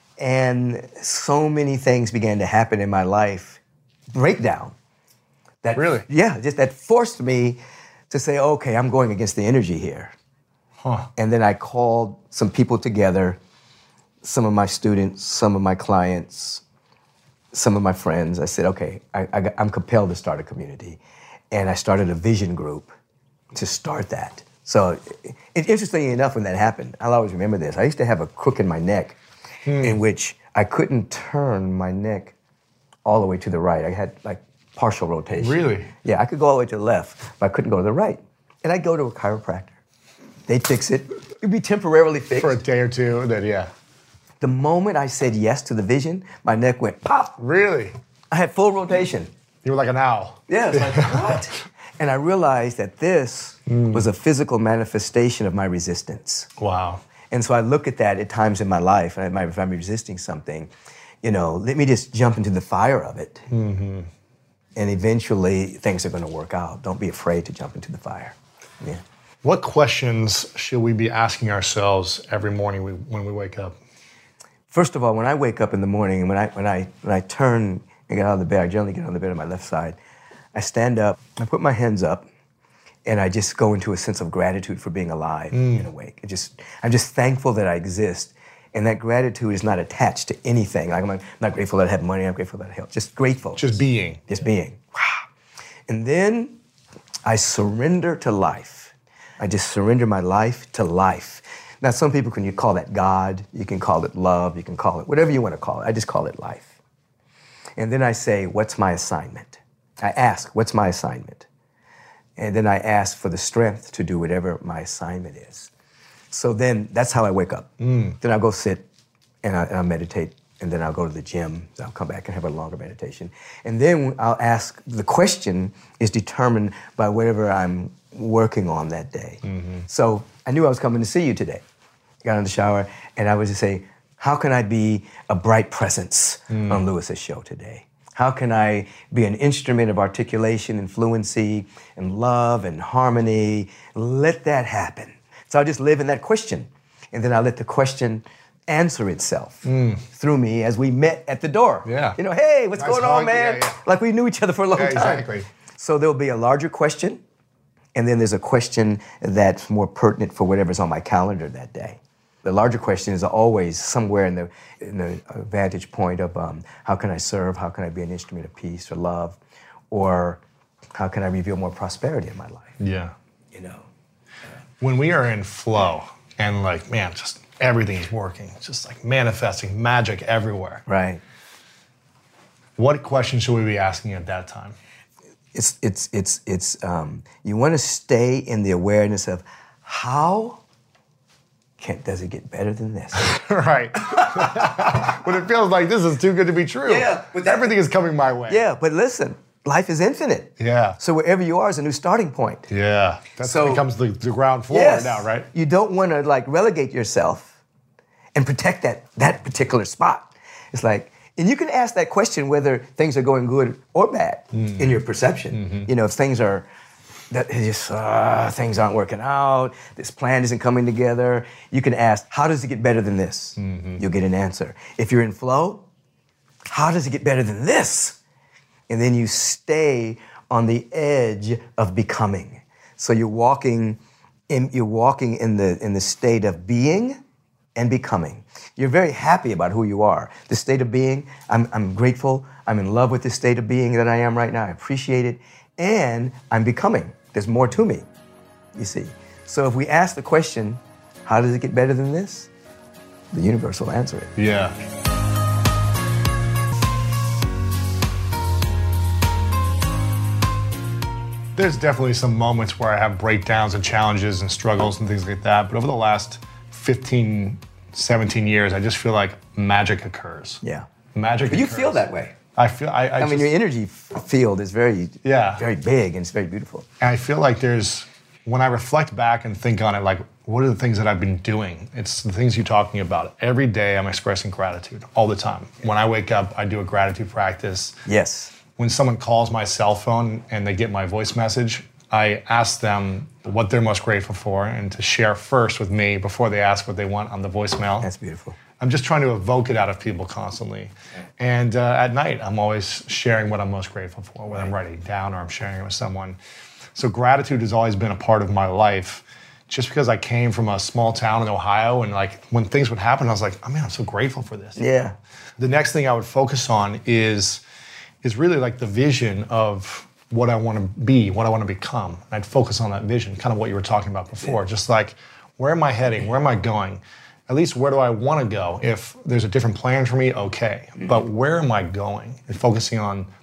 And so many things began to happen in my life, breakdown. That, really? Yeah, just that forced me to say, okay, I'm going against the energy here. Huh. And then I called some people together, some of my students, some of my clients, some of my friends. I said, okay, I, I, I'm compelled to start a community. And I started a vision group to start that. So it, interestingly enough, when that happened, I'll always remember this. I used to have a crook in my neck hmm. in which I couldn't turn my neck all the way to the right. I had like partial rotation. Really? Yeah, I could go all the way to the left, but I couldn't go to the right. And I'd go to a chiropractor. They'd fix it. It'd be temporarily fixed. For a day or two, then yeah. The moment I said yes to the vision, my neck went pop. Really? I had full rotation. You were like an owl. Yeah, it's like, what? And I realized that this mm. was a physical manifestation of my resistance. Wow. And so I look at that at times in my life, and if I'm resisting something, you know, let me just jump into the fire of it. Mm-hmm. And eventually, things are going to work out. Don't be afraid to jump into the fire. Yeah. What questions should we be asking ourselves every morning we, when we wake up? First of all, when I wake up in the morning, and when I when I when I turn and get out of the bed, I generally get out of the bed on my left side. I stand up, I put my hands up, and I just go into a sense of gratitude for being alive mm. and awake. It just, I'm just thankful that I exist, and that gratitude is not attached to anything. Like I'm, not, I'm not grateful that I have money. I'm grateful that I have health. Just grateful. Just being. Just being. Wow. And then I surrender to life. I just surrender my life to life. Now, some people can you call that God. You can call it love. You can call it whatever you want to call it. I just call it life. And then I say, what's my assignment? I ask, what's my assignment? And then I ask for the strength to do whatever my assignment is. So then that's how I wake up. Mm. Then I'll go sit and, I, and I'll meditate, and then I'll go to the gym. I'll come back and have a longer meditation. And then I'll ask, the question is determined by whatever I'm working on that day. Mm-hmm. So I knew I was coming to see you today. I got in the shower, and I was just say, how can I be a bright presence mm. on Lewis's show today? How can I be an instrument of articulation and fluency and love and harmony? Let that happen. So I just live in that question. And then I let the question answer itself mm. through me as we met at the door. Yeah. You know, hey, what's nice going hug. on, man? Yeah, yeah. Like we knew each other for a long yeah, time. Exactly. So there'll be a larger question, and then there's a question that's more pertinent for whatever's on my calendar that day. The larger question is always somewhere in the in the vantage point of um, how can I serve, how can I be an instrument of peace or love, or how can I reveal more prosperity in my life? Yeah. You know. Uh, when we are in flow and like, man, just everything is working, it's just like manifesting magic everywhere. Right. What questions should we be asking at that time? It's it's it's it's um, you want to stay in the awareness of how. Can't, does it get better than this? Right. When it feels like this is too good to be true. Yeah. But that, everything is coming my way. Yeah, but listen, life is infinite. Yeah. So wherever you are is a new starting point. Yeah. That so, becomes the, the ground floor yes, now, right? You don't want to like relegate yourself and protect that that particular spot. It's like, and you can ask that question whether things are going good or bad mm-hmm. in your perception. Mm-hmm. You know, if things are that just uh, things aren't working out, this plan isn't coming together, you can ask, how does it get better than this? Mm-hmm. You'll get an answer. If you're in flow, how does it get better than this? And then you stay on the edge of becoming. So you're walking in, you're walking in the in the state of being and becoming. You're very happy about who you are. The state of being, I'm, I'm grateful, I'm in love with the state of being that I am right now, I appreciate it, and I'm becoming. There's more to me, you see. So if we ask the question, how does it get better than this? The universe will answer it. Yeah. There's definitely some moments where I have breakdowns and challenges and struggles and things like that, but over the last fifteen, seventeen years, I just feel like magic occurs. Yeah. Magic But you occurs. feel that way. I feel. I, I, I mean, just, your energy field is very, yeah. very big and it's very beautiful. And I feel like there's, when I reflect back and think on it, like, what are the things that I've been doing? It's the things you're talking about. Every day I'm expressing gratitude, all the time. When I wake up, I do a gratitude practice. Yes. When someone calls my cell phone and they get my voice message, I ask them what they're most grateful for and to share first with me before they ask what they want on the voicemail. That's beautiful. I'm just trying to evoke it out of people constantly. And uh, at night, I'm always sharing what I'm most grateful for, whether I'm writing it down or I'm sharing it with someone. So gratitude has always been a part of my life. Just because I came from a small town in Ohio and like when things would happen, I was like, oh man, I'm so grateful for this. Yeah. The next thing I would focus on is, is really like the vision of what I want to be, what I want to become. And I'd focus on that vision, kind of what you were talking about before. Yeah. Just like, where am I heading? Where am I going? At least where do I want to go? If there's a different plan for me, okay. Mm-hmm. But where am I going? And focusing on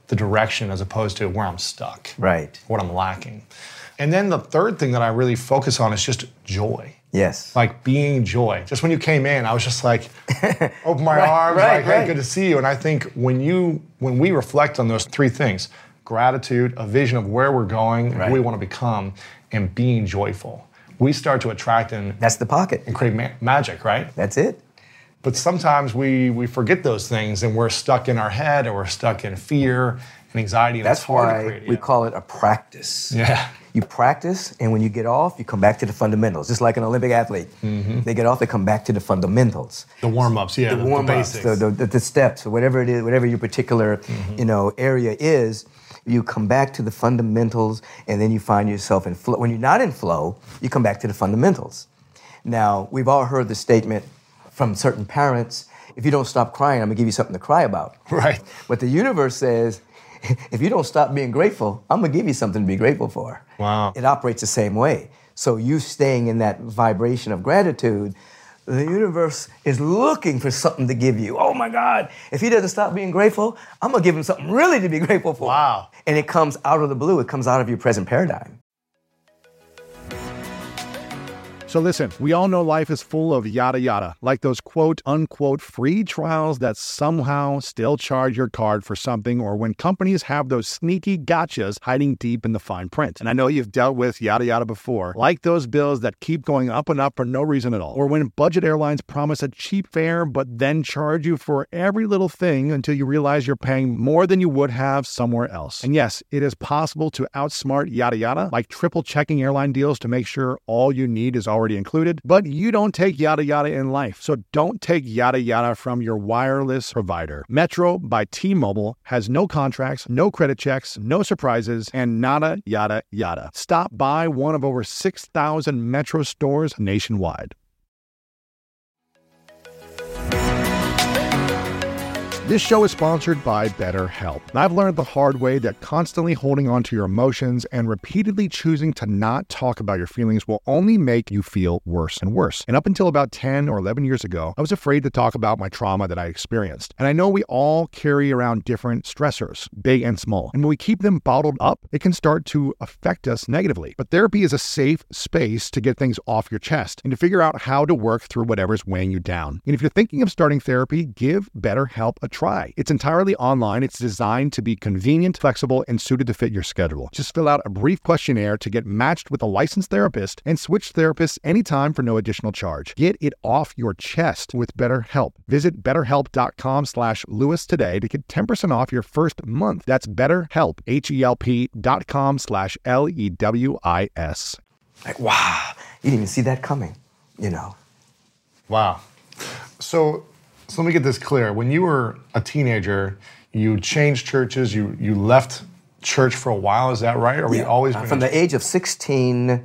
the direction as opposed to where I'm stuck. Right. What I'm lacking. And then the third thing that I really focus on is just joy. Yes. Like being joy. Just when you came in, I was just like, open my right, arms, right, like, hey, right. good to see you. And I think when you, when we reflect on those three things, gratitude, a vision of where we're going, right. who we want to become, and being joyful, we start to attract and That's the pocket. and create ma- magic, right? That's it. But sometimes we we forget those things and we're stuck in our head or we're stuck in fear and anxiety. And That's it's hard to why create, we yeah. call it a practice. Yeah. You practice, and when you get off, you come back to the fundamentals. Just like an Olympic athlete. Mm-hmm. They get off, they come back to the fundamentals. The warm-ups, yeah, the, the, warm the ups, basics. the, the, the steps, or whatever it is, whatever your particular mm-hmm. you know, area is, you come back to the fundamentals, and then you find yourself in flow. When you're not in flow, you come back to the fundamentals. Now, we've all heard the statement from certain parents, if you don't stop crying, I'm gonna give you something to cry about. Right. But the universe says, if you don't stop being grateful, I'm gonna give you something to be grateful for. Wow. It operates the same way. So you staying in that vibration of gratitude, the universe is looking for something to give you. Oh my God, if he doesn't stop being grateful, I'm gonna give him something really to be grateful for. Wow. And it comes out of the blue, it comes out of your present paradigm. So listen, we all know life is full of yada yada, like those quote unquote free trials that somehow still charge your card for something, or when companies have those sneaky gotchas hiding deep in the fine print. And I know you've dealt with yada yada before, like those bills that keep going up and up for no reason at all, or when budget airlines promise a cheap fare but then charge you for every little thing until you realize you're paying more than you would have somewhere else. And yes, it is possible to outsmart yada yada, like triple checking airline deals to make sure all you need is already already included, but you don't take yada yada in life. So don't take yada yada from your wireless provider. Metro by T-Mobile has no contracts, no credit checks, no surprises, and nada yada yada. Stop by one of over six thousand Metro stores nationwide. This show is sponsored by BetterHelp. And I've learned the hard way that constantly holding on to your emotions and repeatedly choosing to not talk about your feelings will only make you feel worse and worse. And up until about ten or eleven years ago, I was afraid to talk about my trauma that I experienced. And I know we all carry around different stressors, big and small. And when we keep them bottled up, it can start to affect us negatively. But therapy is a safe space to get things off your chest and to figure out how to work through whatever's weighing you down. And if you're thinking of starting therapy, give BetterHelp a try. Try. It's entirely online. It's designed to be convenient, flexible, and suited to fit your schedule. Just fill out a brief questionnaire to get matched with a licensed therapist and switch therapists anytime for no additional charge. Get it off your chest with BetterHelp. Visit betterhelp.com slash Lewis today to get ten percent off your first month. That's BetterHelp, H-E-L-P dot com slash L E W I S. Like, wow, you didn't even see that coming, you know. Wow. So... So let me get this clear. When you were a teenager, you changed churches, you you left church for a while, is that right? Or were yeah. you always uh, been From the age of sixteen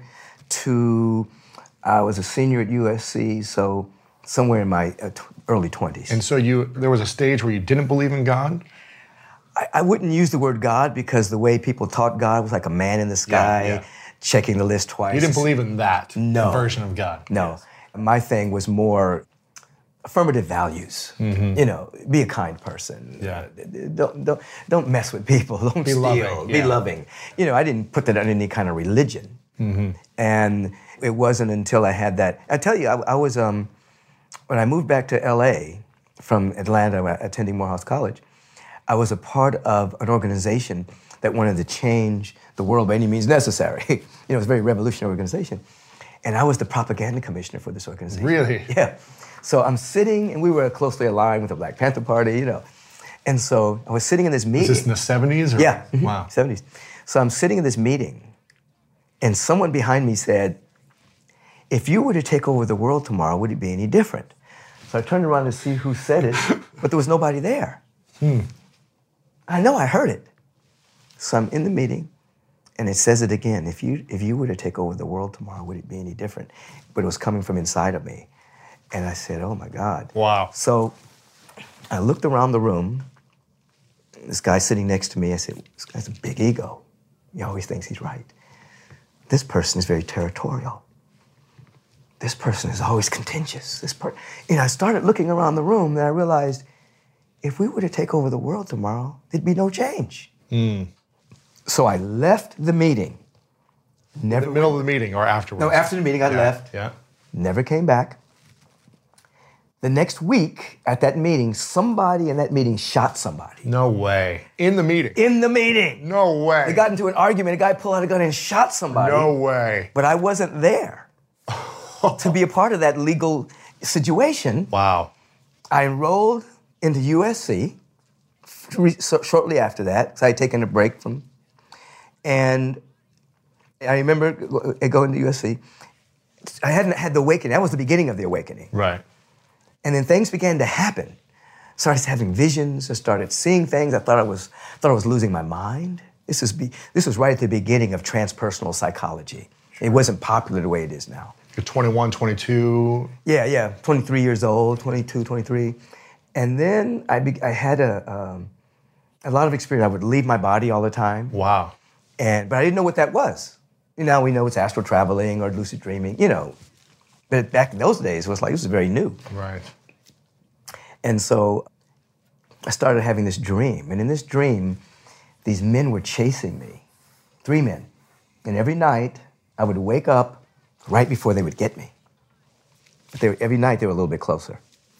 to I was a senior at U S C, so somewhere in my uh, t- early twenties. And so you there was a stage where you didn't believe in God? I, I wouldn't use the word God because the way people taught God was like a man in the sky, Yeah, yeah. checking the list twice. You didn't believe in that No. version of God? No. Yes. My thing was more affirmative values. Mm-hmm. You know, be a kind person. Yeah. Don't don't don't mess with people. Don't Be steal. loving, Be yeah. loving. You know, I didn't put that on any kind of religion. Mm-hmm. And it wasn't until I had that. I tell you, I, I was um, when I moved back to L A from Atlanta, attending Morehouse College, I was a part of an organization that wanted to change the world by any means necessary. You know, it was a very revolutionary organization. And I was the propaganda commissioner for this organization. Really? Yeah. So I'm sitting, and we were closely aligned with the Black Panther Party, you know. And so I was sitting in this meeting. Was this in the seventies? Or? Yeah. Wow. seventies. So I'm sitting in this meeting, and someone behind me said, if you were to take over the world tomorrow, would it be any different? So I turned around to see who said it, but there was nobody there. Hmm. I know I heard it. So I'm in the meeting, and it says it again. If you if you were to take over the world tomorrow, would it be any different? But it was coming from inside of me. And I said, oh my God. Wow. So I looked around the room. This guy sitting next to me, I said, this guy's a big ego. He always thinks he's right. This person is very territorial. This person is always contentious. This per-. And I started looking around the room, and I realized if we were to take over the world tomorrow, there'd be no change. Mm. So I left the meeting. Never In the middle of the meeting or afterwards? No, after the meeting I yeah. left. Yeah. Never came back. The next week at that meeting, somebody in that meeting shot somebody. No way. In the meeting? In the meeting. No way. They got into an argument. A guy pulled out a gun and shot somebody. No way. But I wasn't there to be a part of that legal situation. Wow. I enrolled into U S C so shortly after that, because I had taken a break from, and I remember going to U S C. I hadn't had the awakening. That was the beginning of the awakening. Right. And then things began to happen. Started having visions. I started seeing things. I thought I was thought I was losing my mind. This is be, this was right at the beginning of transpersonal psychology. It wasn't popular the way it is now. You're twenty-one, twenty-two. Yeah, yeah. twenty-three years old, twenty-two, twenty-three. And then I be, I had a um, a lot of experience. I would leave my body all the time. Wow. And but I didn't know what that was. You know, we know it's astral traveling or lucid dreaming, you know. But back in those days, it was like, this was very new. Right. And so I started having this dream. And in this dream, these men were chasing me, three men. And every night, I would wake up right before they would get me. But they were, every night, they were a little bit closer.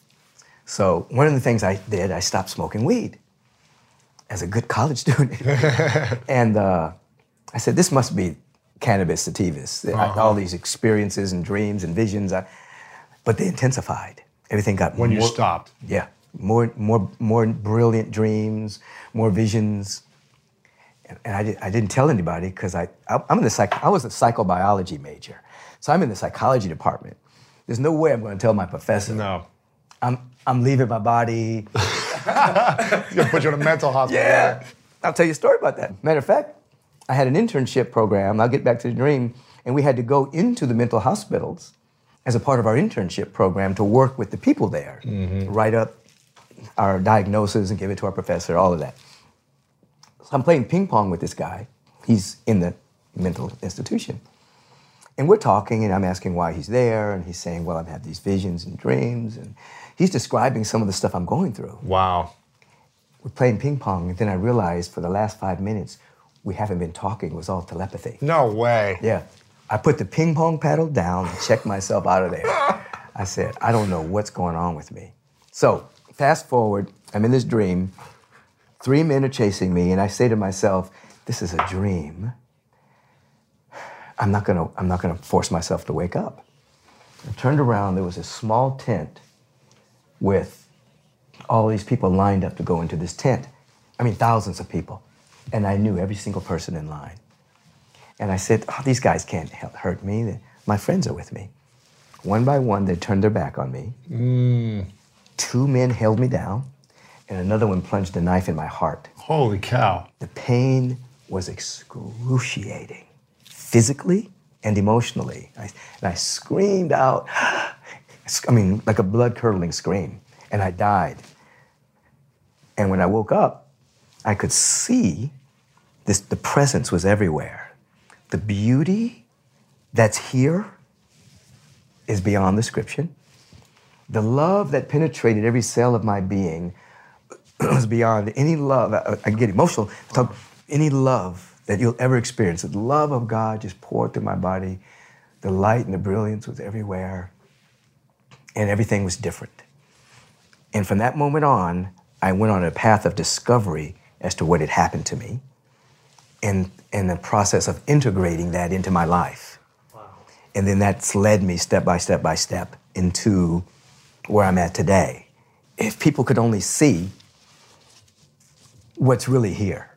So one of the things I did, I stopped smoking weed as a good college student. and uh, I said, this must be cannabis sativas, uh-huh. all these experiences and dreams and visions. I, but they intensified. Everything got when more, you stopped. Yeah, more, more, more brilliant dreams, more visions. And, and I, did, I didn't tell anybody because I, I, I'm in the psych. I was a psychobiology major, so I'm in the psychology department. There's no way I'm going to tell my professor. No. I'm, I'm leaving my body. You're gonna put you in a mental hospital. Yeah. I'll tell you a story about that. Matter of fact, I had an internship program. I'll get back to the dream. And we had to go into the mental hospitals as a part of our internship program to work with the people there, mm-hmm. write up our diagnosis and give it to our professor, all of that. So I'm playing ping pong with this guy. He's in the mental institution. And we're talking, and I'm asking why he's there, and he's saying, well, I've had these visions and dreams, and he's describing some of the stuff I'm going through. Wow. We're playing ping pong, and then I realized for the last five minutes, we haven't been talking. It was all telepathy. No way. Yeah. I put the ping pong paddle down and checked myself out of there. I said, I don't know what's going on with me. So, fast forward, I'm in this dream. Three men are chasing me, and I say to myself, this is a dream. I'm not gonna, I'm not gonna force myself to wake up. I turned around, there was a small tent with all these people lined up to go into this tent. I mean, thousands of people. And I knew every single person in line. And I said, oh, these guys can't hurt me. My friends are with me. One by one, they turned their back on me. Mm. Two men held me down, and another one plunged a knife in my heart. Holy cow. The pain was excruciating, physically and emotionally. I, and I screamed out, I mean, like a blood-curdling scream, and I died. And when I woke up, I could see this, the presence was everywhere. The beauty that's here is beyond description. The love that penetrated every cell of my being was beyond any love. I, I get emotional. Talk, any love that you'll ever experience. The love of God just poured through my body. The light and the brilliance was everywhere. And everything was different. And from that moment on, I went on a path of discovery as to what had happened to me, and in the process of integrating that into my life. Wow. And then that's led me step by step by step into where I'm at today. If people could only see what's really here.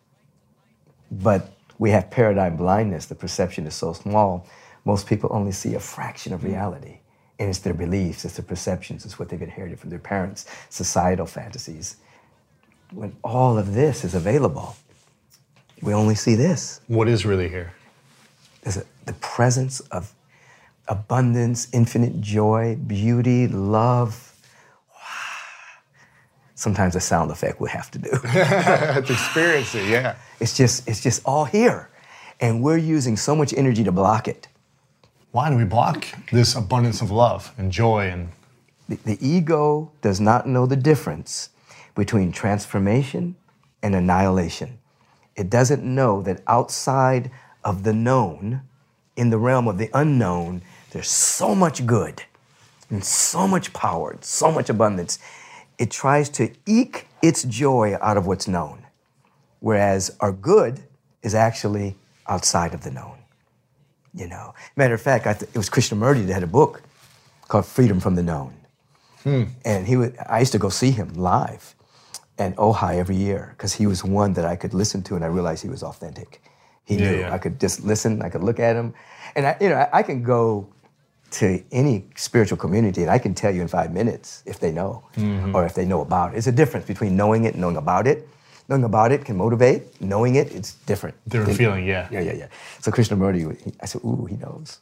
But we have paradigm blindness. The perception is so small, most people only see a fraction of reality. And it's their beliefs, it's their perceptions, it's what they've inherited from their parents, societal fantasies. When all of this is available, we only see this. What is really here? There's a, the presence of abundance, infinite joy, beauty, love. Wow. Sometimes a sound effect we have to do. To experience it, yeah. It's just, it's just all here. And we're using so much energy to block it. Why do we block this abundance of love and joy? And the, the ego does not know the difference between transformation and annihilation. It doesn't know that outside of the known, in the realm of the unknown, there's so much good and so much power, and so much abundance. It tries to eke its joy out of what's known, whereas our good is actually outside of the known. You know, matter of fact, I th- it was Krishnamurti that had a book called Freedom from the Known. Hmm. And he would, I used to go see him live at Ojai every year because he was one that I could listen to and I realized he was authentic. He yeah, knew. Yeah. I could just listen, I could look at him. And I, you know, I, I can go to any spiritual community and I can tell you in five minutes if they know mm-hmm. or if they know about it. It's a difference between knowing it and knowing about it. Knowing about it can motivate. Knowing it, it's different. Different feeling, yeah. Yeah, yeah, yeah. So Krishnamurti, he, I said, ooh, he knows.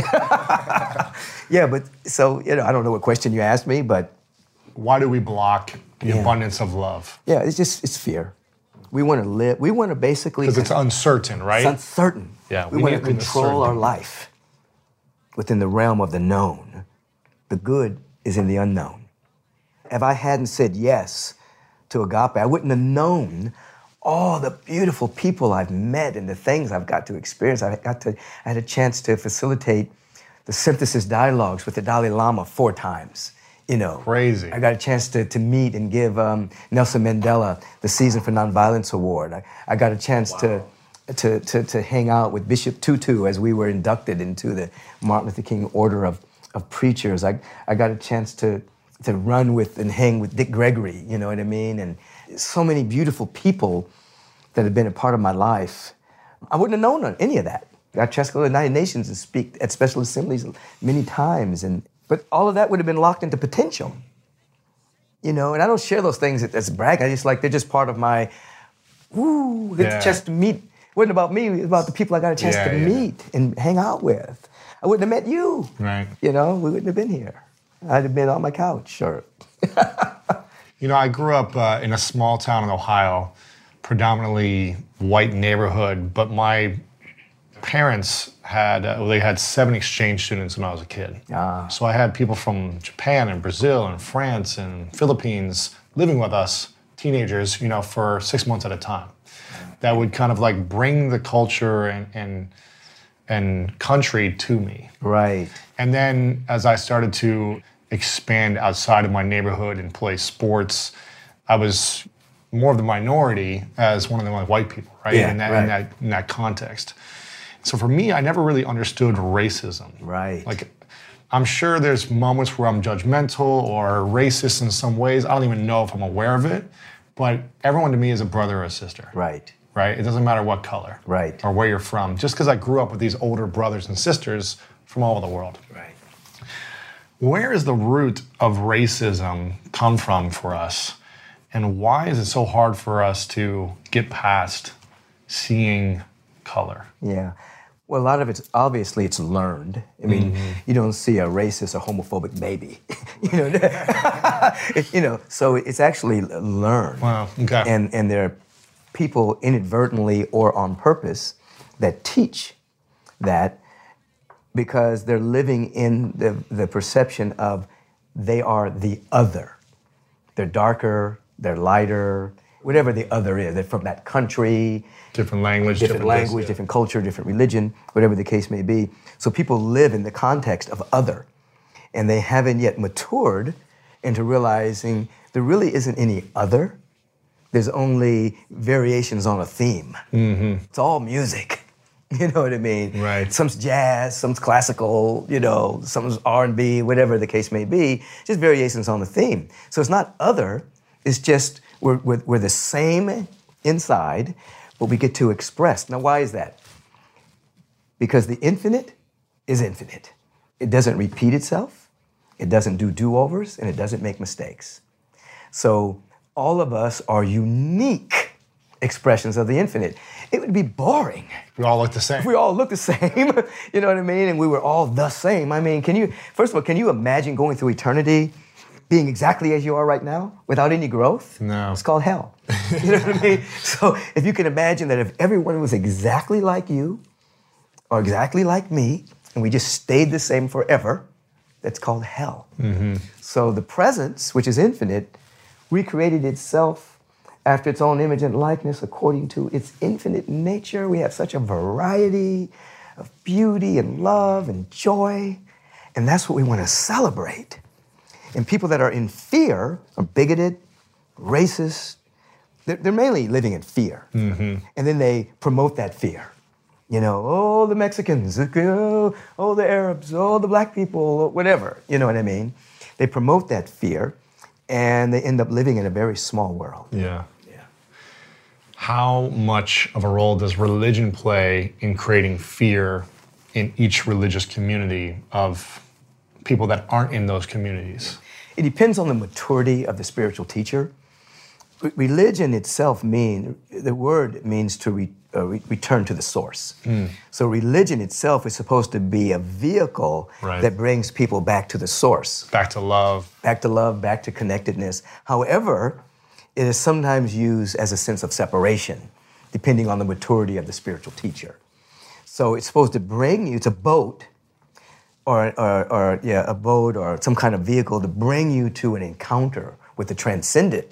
Yeah, but so, you know, I don't know what question you asked me, but. Why do we block the yeah. abundance of love? Yeah, it's just, it's fear. We want to live, we want to basically. Because it's uncertain, right? It's uncertain. Yeah, we, we want to control our life within the realm of the known. The good is in the unknown. If I hadn't said yes to Agape, I wouldn't have known all the beautiful people I've met and the things I've got to experience. I got to, I had a chance to facilitate the synthesis dialogues with the Dalai Lama four times. You know, crazy. I got a chance to, to meet and give um, Nelson Mandela the Season for Nonviolence Award. I, I got a chance wow. to, to, to, to hang out with Bishop Tutu as we were inducted into the Martin Luther King Order of, of Preachers. I, I got a chance to, to run with and hang with Dick Gregory, you know what I mean? And so many beautiful people that have been a part of my life. I wouldn't have known any of that. I got a chance to go to the United Nations and speak at special assemblies many times. And But all of that would have been locked into potential. You know, and I don't share those things as brag. I just like, they're just part of my, ooh, get yeah. a chance to meet. It wasn't about me, it was about the people I got a chance yeah, to yeah. meet and hang out with. I wouldn't have met you. Right. You know, we wouldn't have been here. I'd have been on my couch or. You know, I grew up uh, in a small town in Ohio, predominantly white neighborhood, but my parents had, uh, well, they had seven exchange students when I was a kid. Ah. So I had people from Japan and Brazil and France and Philippines living with us, teenagers, you know, for six months at a time. That would kind of like bring the culture and, and, and country to me. Right. And then as I started to expand outside of my neighborhood and play sports, I was more of the minority as one of the only white people, right? Yeah, in, that, right. in that in that context. So for me, I never really understood racism. Right. Like, I'm sure there's moments where I'm judgmental or racist in some ways. I don't even know if I'm aware of it, but everyone to me is a brother or a sister. Right. Right? It doesn't matter what color. Right. Or where you're from. Just because I grew up with these older brothers and sisters from all over the world. Right. Where is the root of racism come from for us? And why is it so hard for us to get past seeing color? Yeah. Well, a lot of it's, obviously, it's learned. I mean, mm-hmm. you don't see a racist or homophobic baby. you know, it, you know, so it's actually learned. Wow, okay. And, and there are people inadvertently or on purpose that teach that because they're living in the, the perception of they are the other. They're darker, they're lighter, whatever the other is. They're from that country. Different language. Different, different language, this, yeah. different culture, different religion, whatever the case may be. So people live in the context of other. And they haven't yet matured into realizing there really isn't any other. There's only variations on a theme. Mm-hmm. It's all music. You know what I mean? Right. Some's jazz, some's classical, you know, some's R and B, whatever the case may be. Just variations on the theme. So it's not other. It's just we're, we're, we're the same inside, but we get to express. Now, why is that? Because the infinite is infinite. It doesn't repeat itself. It doesn't do do-overs, and it doesn't make mistakes. So all of us are unique expressions of the infinite. It would be boring. We all look the same. If we all look the same, you know what I mean? And we were all the same. I mean, can you, first of all, can you imagine going through eternity being exactly as you are right now without any growth? No. It's called hell. You know what I mean? So if you can imagine that if everyone was exactly like you or exactly like me, and we just stayed the same forever, that's called hell. Mm-hmm. So the presence, which is infinite, recreated itself after its own image and likeness, according to its infinite nature. We have such a variety of beauty and love and joy, and that's what we want to celebrate. And people that are in fear are bigoted, racist. They're, they're mainly living in fear. Mm-hmm. And then they promote that fear. You know, oh, the Mexicans, oh, oh, the Arabs, oh, the black people, whatever. You know what I mean? They promote that fear, and they end up living in a very small world. Yeah. Yeah. How much of a role does religion play in creating fear in each religious community of people that aren't in those communities? It depends on the maturity of the spiritual teacher. Re- religion itself means, the word means to re, uh, re- return to the source. Mm. So religion itself is supposed to be a vehicle right. that brings people back to the source. Back to love. Back to love, back to connectedness. However, it is sometimes used as a sense of separation, depending on the maturity of the spiritual teacher. So it's supposed to bring you, it's a boat, or, or, or yeah, a boat or some kind of vehicle to bring you to an encounter with the transcendent.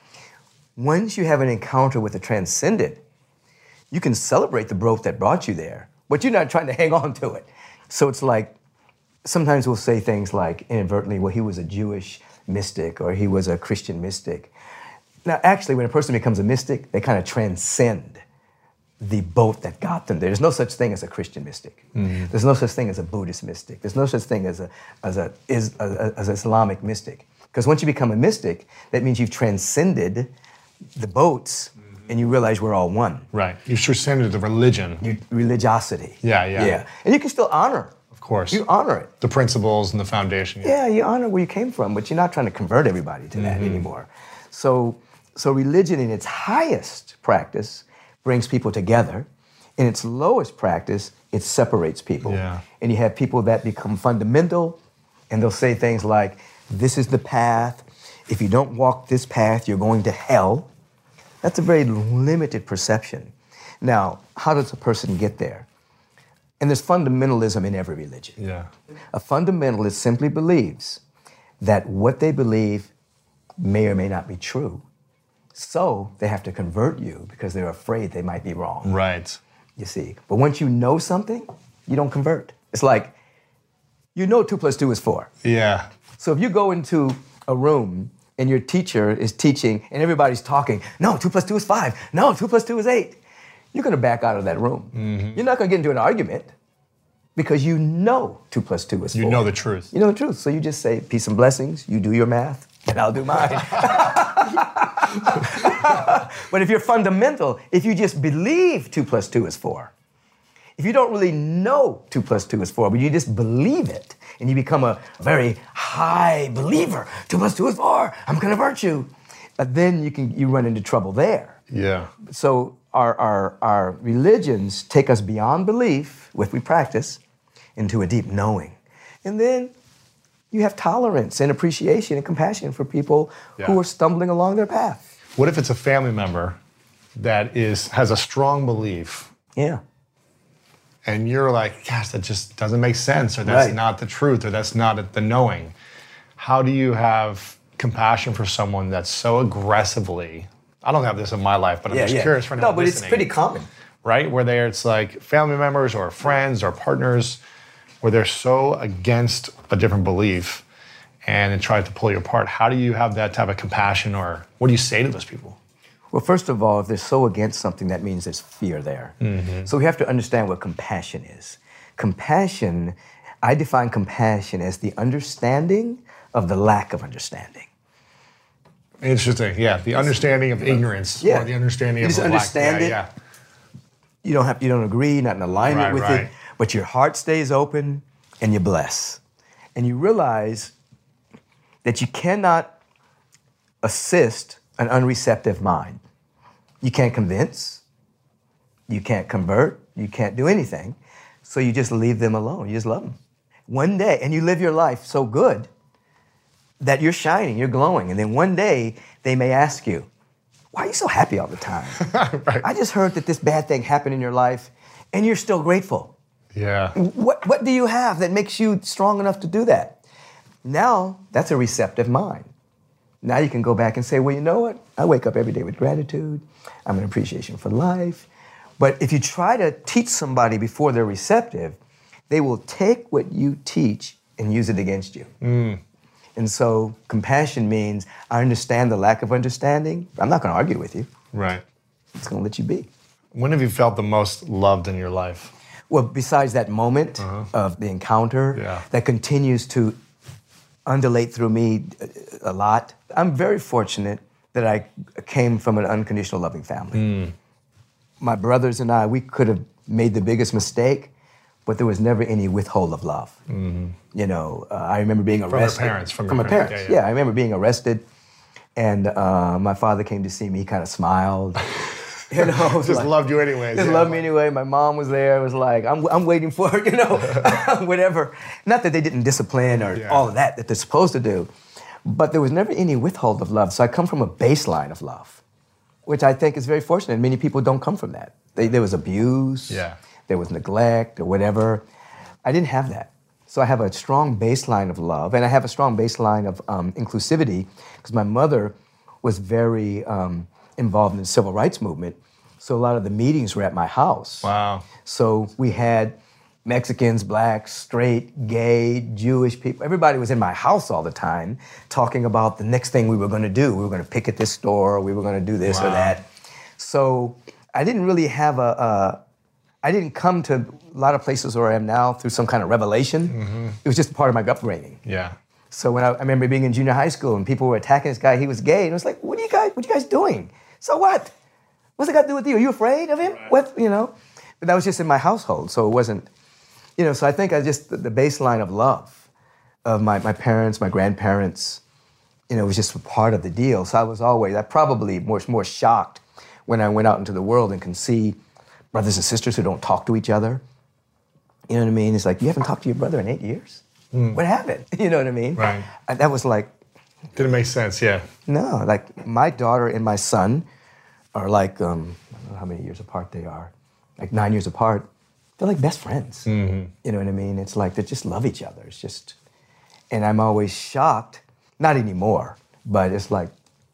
Once you have an encounter with the transcendent, you can celebrate the growth that brought you there, but you're not trying to hang on to it. So it's like, sometimes we'll say things like, inadvertently, well, he was a Jewish mystic or he was a Christian mystic. Now, actually, when a person becomes a mystic, they kind of transcend the boat that got them there. There's no such thing as a Christian mystic. Mm-hmm. There's no such thing as a Buddhist mystic. There's no such thing as a as a is a, as an Islamic mystic. Because once you become a mystic, that means you've transcended the boats, mm-hmm. and you realize we're all one. Right. You've transcended the religion. You, religiosity. Yeah, yeah. Yeah. And you can still honor. Of course. You honor it. The principles and the foundation. Yeah, yeah you honor where you came from, but you're not trying to convert everybody to mm-hmm. that anymore. So, so religion in its highest practice brings people together. In its lowest practice, it separates people. Yeah. And you have people that become fundamental, and they'll say things like, this is the path. If you don't walk this path, you're going to hell. That's a very limited perception. Now, how does a person get there? And there's fundamentalism in every religion. Yeah. A fundamentalist simply believes that what they believe may or may not be true. So they have to convert you because they're afraid they might be wrong. Right. You see. But once you know something, you don't convert. It's like, you know two plus two is four. Yeah. So if you go into a room and your teacher is teaching and everybody's talking, no, two plus two is five. No, two plus two is eight. You're going to back out of that room. Mm-hmm. You're not going to get into an argument because you know two plus two is four. You know the truth. You know the truth. So you just say, peace and blessings, you do your math, and I'll do mine. But if you're fundamental, if you just believe two plus two is four, if you don't really know two plus two is four, but you just believe it, and you become a very high believer, two plus two is four, I'm going to convert you, but then you can you run into trouble there. Yeah. So our, our, our religions take us beyond belief, which we practice, into a deep knowing. And then you have tolerance and appreciation and compassion for people yeah. who are stumbling along their path. What if it's a family member that is has a strong belief? Yeah. And you're like, gosh, that just doesn't make sense, or that's right. not the truth, or that's not the knowing. How do you have compassion for someone that's so aggressively, I don't have this in my life, but I'm yeah, just yeah. curious for anyone No, but listening, it's pretty common. Right? Where they're, it's like family members or friends or partners where they're so against a different belief and it tries to pull you apart. How do you have that type of compassion, or what do you say to those people? Well, first of all, if they're so against something, that means there's fear there. Mm-hmm. So we have to understand what compassion is. Compassion, I define compassion as the understanding of the lack of understanding. Interesting, yeah. The understanding of ignorance, yeah. or the understanding you of just the understand lack. it. Yeah, yeah. You don't have, you don't agree, not in alignment right, with right. it, but your heart stays open and you bless. And you realize that you cannot assist an unreceptive mind. You can't convince, you can't convert, you can't do anything. So you just leave them alone, you just love them. One day, and you live your life so good that you're shining, you're glowing, and then one day they may ask you, why are you so happy all the time? Right. I just heard that this bad thing happened in your life, and you're still grateful. Yeah. What, what do you have that makes you strong enough to do that? Now, that's a receptive mind. Now you can go back and say, well, you know what? I wake up every day with gratitude. I'm an appreciation for life. But if you try to teach somebody before they're receptive, they will take what you teach and use it against you. Mm. And so compassion means I understand the lack of understanding. I'm not going to argue with you. Right. It's going to let you be. When have you felt the most loved in your life? Well, besides that moment uh-huh. of the encounter yeah. that continues to undulate through me a lot, I'm very fortunate that I came from an unconditional loving family. Mm. My brothers and I, we could have made the biggest mistake, but there was never any withhold of love. Mm-hmm. You know, uh, I remember being arrested. From your parents. From, from your my parents, parents. Yeah, yeah. yeah, I remember being arrested, and uh, my father came to see me, he kind of smiled. You know, just like, loved you anyway. Just yeah. loved me anyway. My mom was there. It was like, I'm, I'm waiting for it, you know, whatever. Not that they didn't discipline or yeah. all of that that they're supposed to do, but there was never any withhold of love. So I come from a baseline of love, which I think is very fortunate. Many people don't come from that. They, there was abuse. Yeah. There was neglect or whatever. I didn't have that. So I have a strong baseline of love, and I have a strong baseline of um, inclusivity, because my mother was very um, involved in the civil rights movement. So a lot of the meetings were at my house. Wow. So we had Mexicans, blacks, straight, gay, Jewish people. Everybody was in my house all the time talking about the next thing we were going to do. We were going to picket this store, we were going to do this wow. or that. So I didn't really have a, a, I didn't come to a lot of places where I am now through some kind of revelation. Mm-hmm. It was just part of my upbringing. Yeah. So when I, I remember being in junior high school and people were attacking this guy, he was gay, and I was like, what are you guys, what are you guys doing? So what? What's it got to do with you? Are you afraid of him? Right. What, you know? But that was just in my household, so it wasn't, you know, so I think I just, the, the baseline of love of my, my parents, my grandparents, you know, was just a part of the deal. So I was always, I probably was more shocked when I went out into the world and can see brothers and sisters who don't talk to each other. You know what I mean? It's like, you haven't talked to your brother in eight years? Mm. What happened? You know what I mean? Right. And that was like... Didn't make sense, yeah. No, like my daughter and my son are like, um, I don't know how many years apart they are, like nine years apart. They're like best friends. Mm-hmm. You know what I mean? It's like they just love each other. It's just... And I'm always shocked, not anymore, but it's like,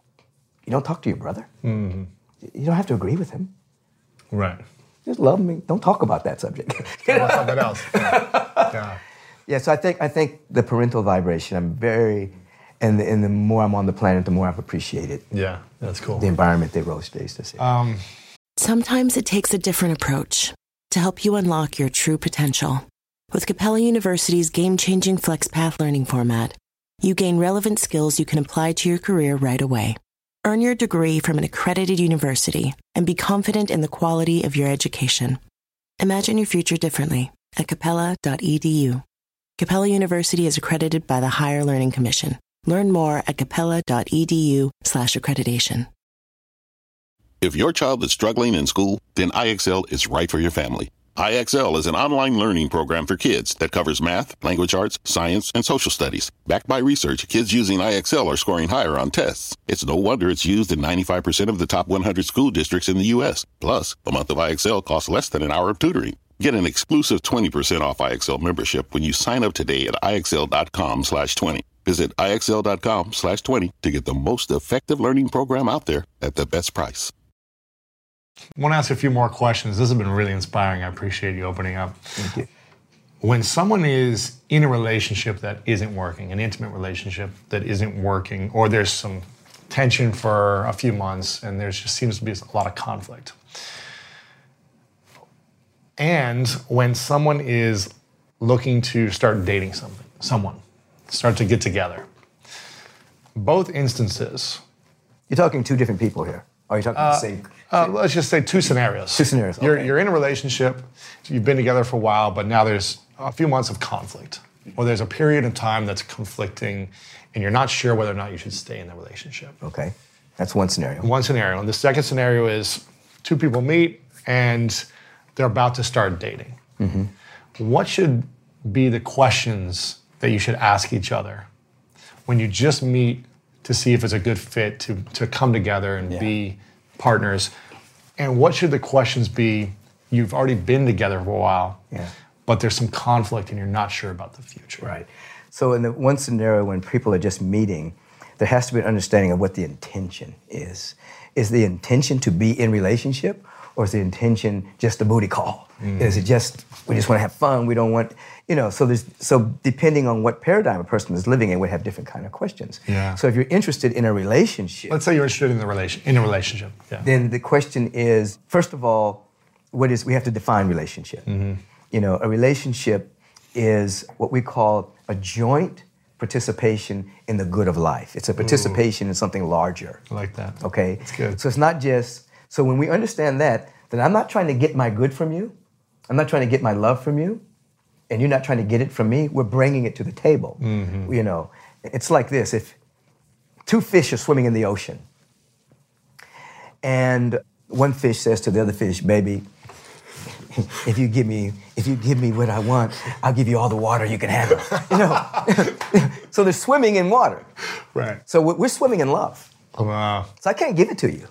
you don't talk to your brother? Mm-hmm. You don't have to agree with him. Right. Just love me. Don't talk about that subject. Talk about something else. Yeah. yeah. Yeah, so I think I think the parental vibration, I'm very, and the, and the more I'm on the planet, the more I've appreciated. Yeah, that's cool. The environment that Rose stays to see. Um, Sometimes it takes a different approach to help you unlock your true potential. With Capella University's game-changing FlexPath learning format, you gain relevant skills you can apply to your career right away. Earn your degree from an accredited university and be confident in the quality of your education. Imagine your future differently at capella dot e d u. Capella University is accredited by the Higher Learning Commission. Learn more at capella dot e d u slash accreditation. If your child is struggling in school, then I X L is right for your family. I X L is an online learning program for kids that covers math, language arts, science, and social studies. Backed by research, kids using I X L are scoring higher on tests. It's no wonder it's used in ninety-five percent of the top one hundred school districts in the U S. Plus, a month of I X L costs less than an hour of tutoring. Get an exclusive twenty percent off I X L membership when you sign up today at I X L dot com slash twenty. Visit I X L dot com slash twenty to get the most effective learning program out there at the best price. I want to ask a few more questions. This has been really inspiring. I appreciate you opening up. Thank you. When someone is in a relationship that isn't working, an intimate relationship that isn't working, or there's some tension for a few months and there just seems to be a lot of conflict. And when someone is looking to start dating something, someone, start to get together, both instances. You're talking two different people here. Or are you talking uh, the same? Uh, let's just say two scenarios. Two scenarios, You're, okay. you're in a relationship, you've been together for a while, but now there's a few months of conflict. Or there's a period of time that's conflicting, and you're not sure whether or not you should stay in the relationship. Okay, that's one scenario. One scenario. And the second scenario is two people meet, and they're about to start dating. Mm-hmm. What should be the questions that you should ask each other when you just meet to see if it's a good fit to, to come together and yeah. be partners? And what should the questions be? You've already been together for a while, yeah. but there's some conflict and you're not sure about the future. Right. So in the one scenario when people are just meeting, there has to be an understanding of what the intention is. Is the intention to be in relationship, or is the intention just a booty call? Mm. Is it just, we just want to have fun, we don't want, you know, so there's, so depending on what paradigm a person is living in, we have different kind of questions. Yeah. So if you're interested in a relationship. Let's say you're interested in the relation, in a relationship. Yeah. Then the question is, first of all, what is, we have to define relationship. Mm-hmm. You know, a relationship is what we call a joint participation in the good of life. It's a participation Ooh. in something larger. I like that. Okay? That's good. So it's not just, so when we understand that, then I'm not trying to get my good from you. I'm not trying to get my love from you. And you're not trying to get it from me. We're bringing it to the table. Mm-hmm. You know, it's like this. If two fish are swimming in the ocean, and one fish says to the other fish, baby, if you give me, if you give me what I want, I'll give you all the water you can handle. You know, so they're swimming in water. Right. So we're swimming in love. Wow. So I can't give it to you,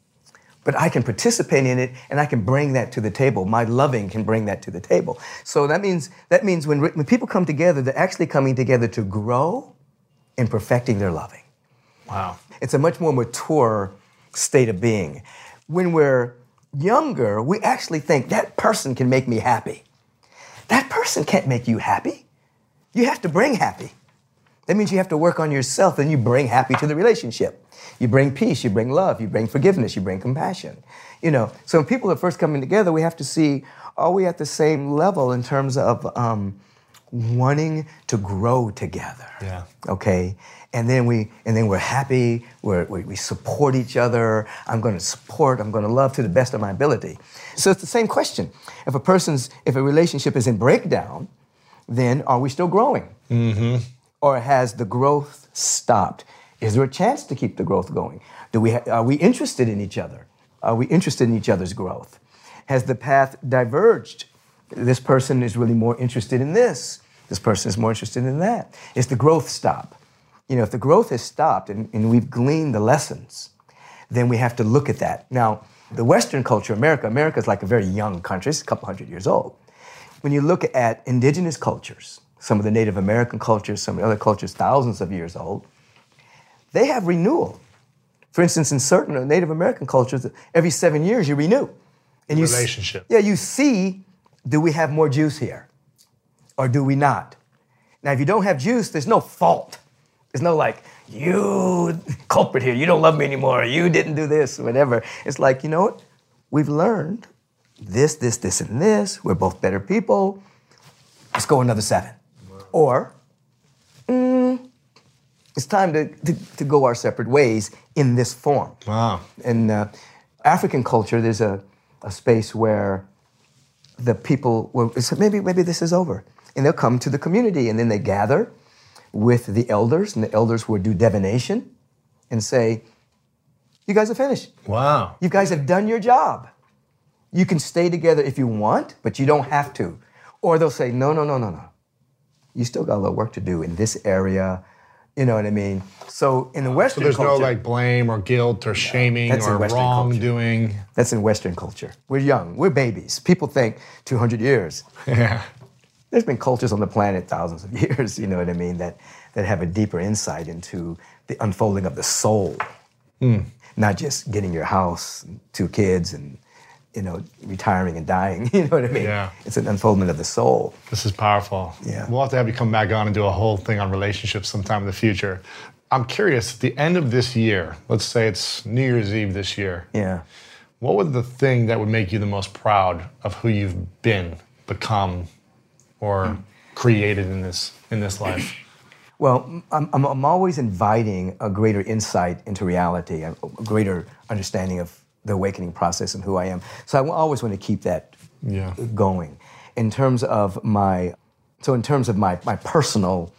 but I can participate in it, and I can bring that to the table. My loving can bring that to the table. So that means that means when when people come together, they're actually coming together to grow in perfecting their loving. Wow. It's a much more mature state of being. When we're younger, we actually think that person can make me happy. That person can't make you happy. You have to bring happy. That means you have to work on yourself, and you bring happy to the relationship. You bring peace, you bring love, you bring forgiveness, you bring compassion. You know, so when people are first coming together, we have to see, are we at the same level in terms of um, wanting to grow together? Yeah. Okay. And then we, and then we're happy. We're, we we support each other. I'm going to support. I'm going to love to the best of my ability. So it's the same question. If a person's, if a relationship is in breakdown, then are we still growing? Mm-hmm. Or has the growth stopped? Is there a chance to keep the growth going? Do we ha- are we interested in each other? Are we interested in each other's growth? Has the path diverged? This person is really more interested in this. This person is more interested in that. Is the growth stop? You know, if the growth has stopped and, and we've gleaned the lessons, then we have to look at that. Now, the Western culture, America, America is like a very young country. It's a couple hundred years old. When you look at indigenous cultures, some of the Native American cultures, some of the other cultures thousands of years old, they have renewal. For instance, in certain Native American cultures, every seven years you renew. And you Relationship. S- yeah, you see, do we have more juice here? Or do we not? Now, if you don't have juice, there's no fault. There's no like, you culprit here, you don't love me anymore, you didn't do this, whatever. It's like, you know what? We've learned this, this, this, and this. We're both better people. Let's go another seven. Wow. Or, mm, it's time to, to, to go our separate ways in this form. Wow. In uh, African culture, there's a, a space where the people, will, maybe, maybe this is over. And they'll come to the community, and then they gather with the elders, and the elders will do divination and say, you guys are finished. Wow. You guys have done your job. You can stay together if you want, but you don't have to. Or they'll say, no, no, no, no, no. You still got a little work to do in this area. You know what I mean? So in the Western culture... So there's culture, no like blame or guilt or shaming that's or wrongdoing. Culture. That's in Western culture. We're young. We're babies. People think two hundred years. Yeah. There's been cultures on the planet thousands of years, you know what I mean, that, that have a deeper insight into the unfolding of the soul. Mm. Not just getting your house, and two kids, and, you know, retiring and dying, you know what I mean? Yeah. It's an unfoldment of the soul. This is powerful. Yeah. We'll have to have you come back on and do a whole thing on relationships sometime in the future. I'm curious, at the end of this year, let's say it's New Year's Eve this year. Yeah. What would the thing that would make you the most proud of who you've been, become, or created in this in this life? Well, I'm, I'm, I'm always inviting a greater insight into reality, a greater understanding of the awakening process and who I am. So I always want to keep that yeah. going. In terms of my, so in terms of my my personal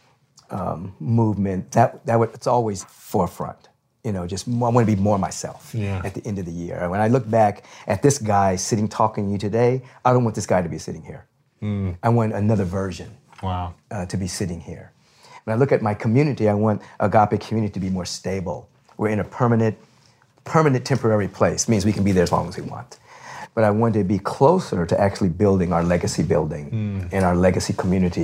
um, movement, that that would, it's always forefront. You know, just more, I want to be more myself yeah. at the end of the year. When I look back at this guy sitting talking to you today, I don't want this guy to be sitting here. Mm. I want another version wow. uh, to be sitting here. When I look at my community, I want Agape community to be more stable. We're in a permanent, permanent temporary place. It means we can be there as long as we want. But I want to be closer to actually building our legacy building mm. and our legacy community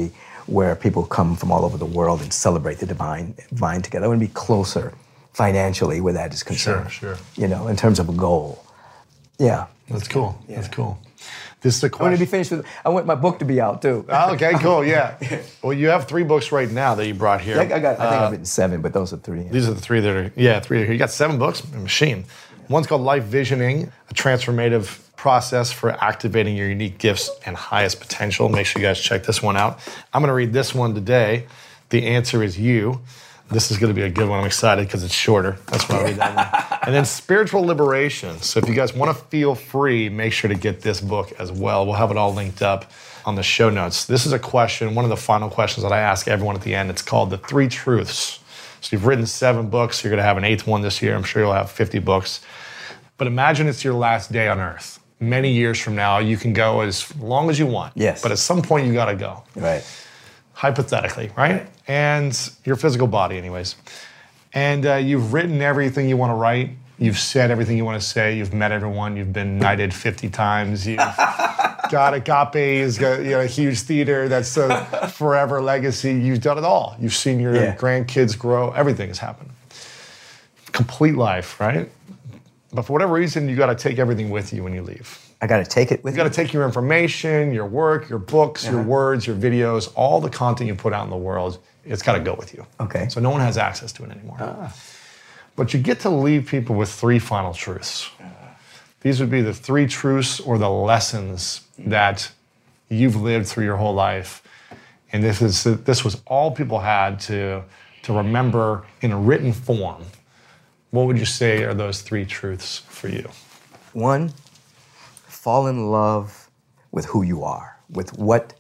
where people come from all over the world and celebrate the divine vine together. I want to be closer financially where that is concerned. Sure, sure. You know, in terms of a goal. Yeah. That's cool. Yeah. That's cool. This is a I question. want to be finished with, I want my book to be out too. Oh, okay, cool, yeah. Well, you have three books right now that you brought here. I, I got, I think Uh, I've written seven, but those are three. These are the three that are, yeah, three are here. You got seven books, a machine. One's called Life Visioning, a transformative process for activating your unique gifts and highest potential. Make sure you guys check this one out. I'm gonna read this one today. The answer is you. This is gonna be a good one. I'm excited because it's shorter. That's why I read that one. And then Spiritual Liberation. So if you guys wanna feel free, make sure to get this book as well. We'll have it all linked up on the show notes. This is a question, one of the final questions that I ask everyone at the end. It's called the Three Truths. So you've written seven books. You're gonna have an eighth one this year. I'm sure you'll have fifty books. But imagine it's your last day on earth. Many years from now, you can go as long as you want. Yes. But at some point, you gotta go. Right. Hypothetically, right? And your physical body, anyways. And uh, you've written everything you wanna write. You've said everything you wanna say. You've met everyone. You've been knighted fifty times. You've got Agape's, got you know, a huge theater that's a forever legacy. You've done it all. You've seen your Yeah. grandkids grow. Everything has happened. Complete life, right? But for whatever reason, you got to take everything with you when you leave. I got to take it with You got me. to take your information, your work, your books, your words, your videos, all the content you put out in the world. It's got to go with you. Okay. So no one has access to it anymore. But you get to leave people with three final truths. These would be the three truths or the lessons that you've lived through your whole life. And this is this was all people had to to remember in a written form. What would you say are those three truths for you? One, fall in love with who you are, with what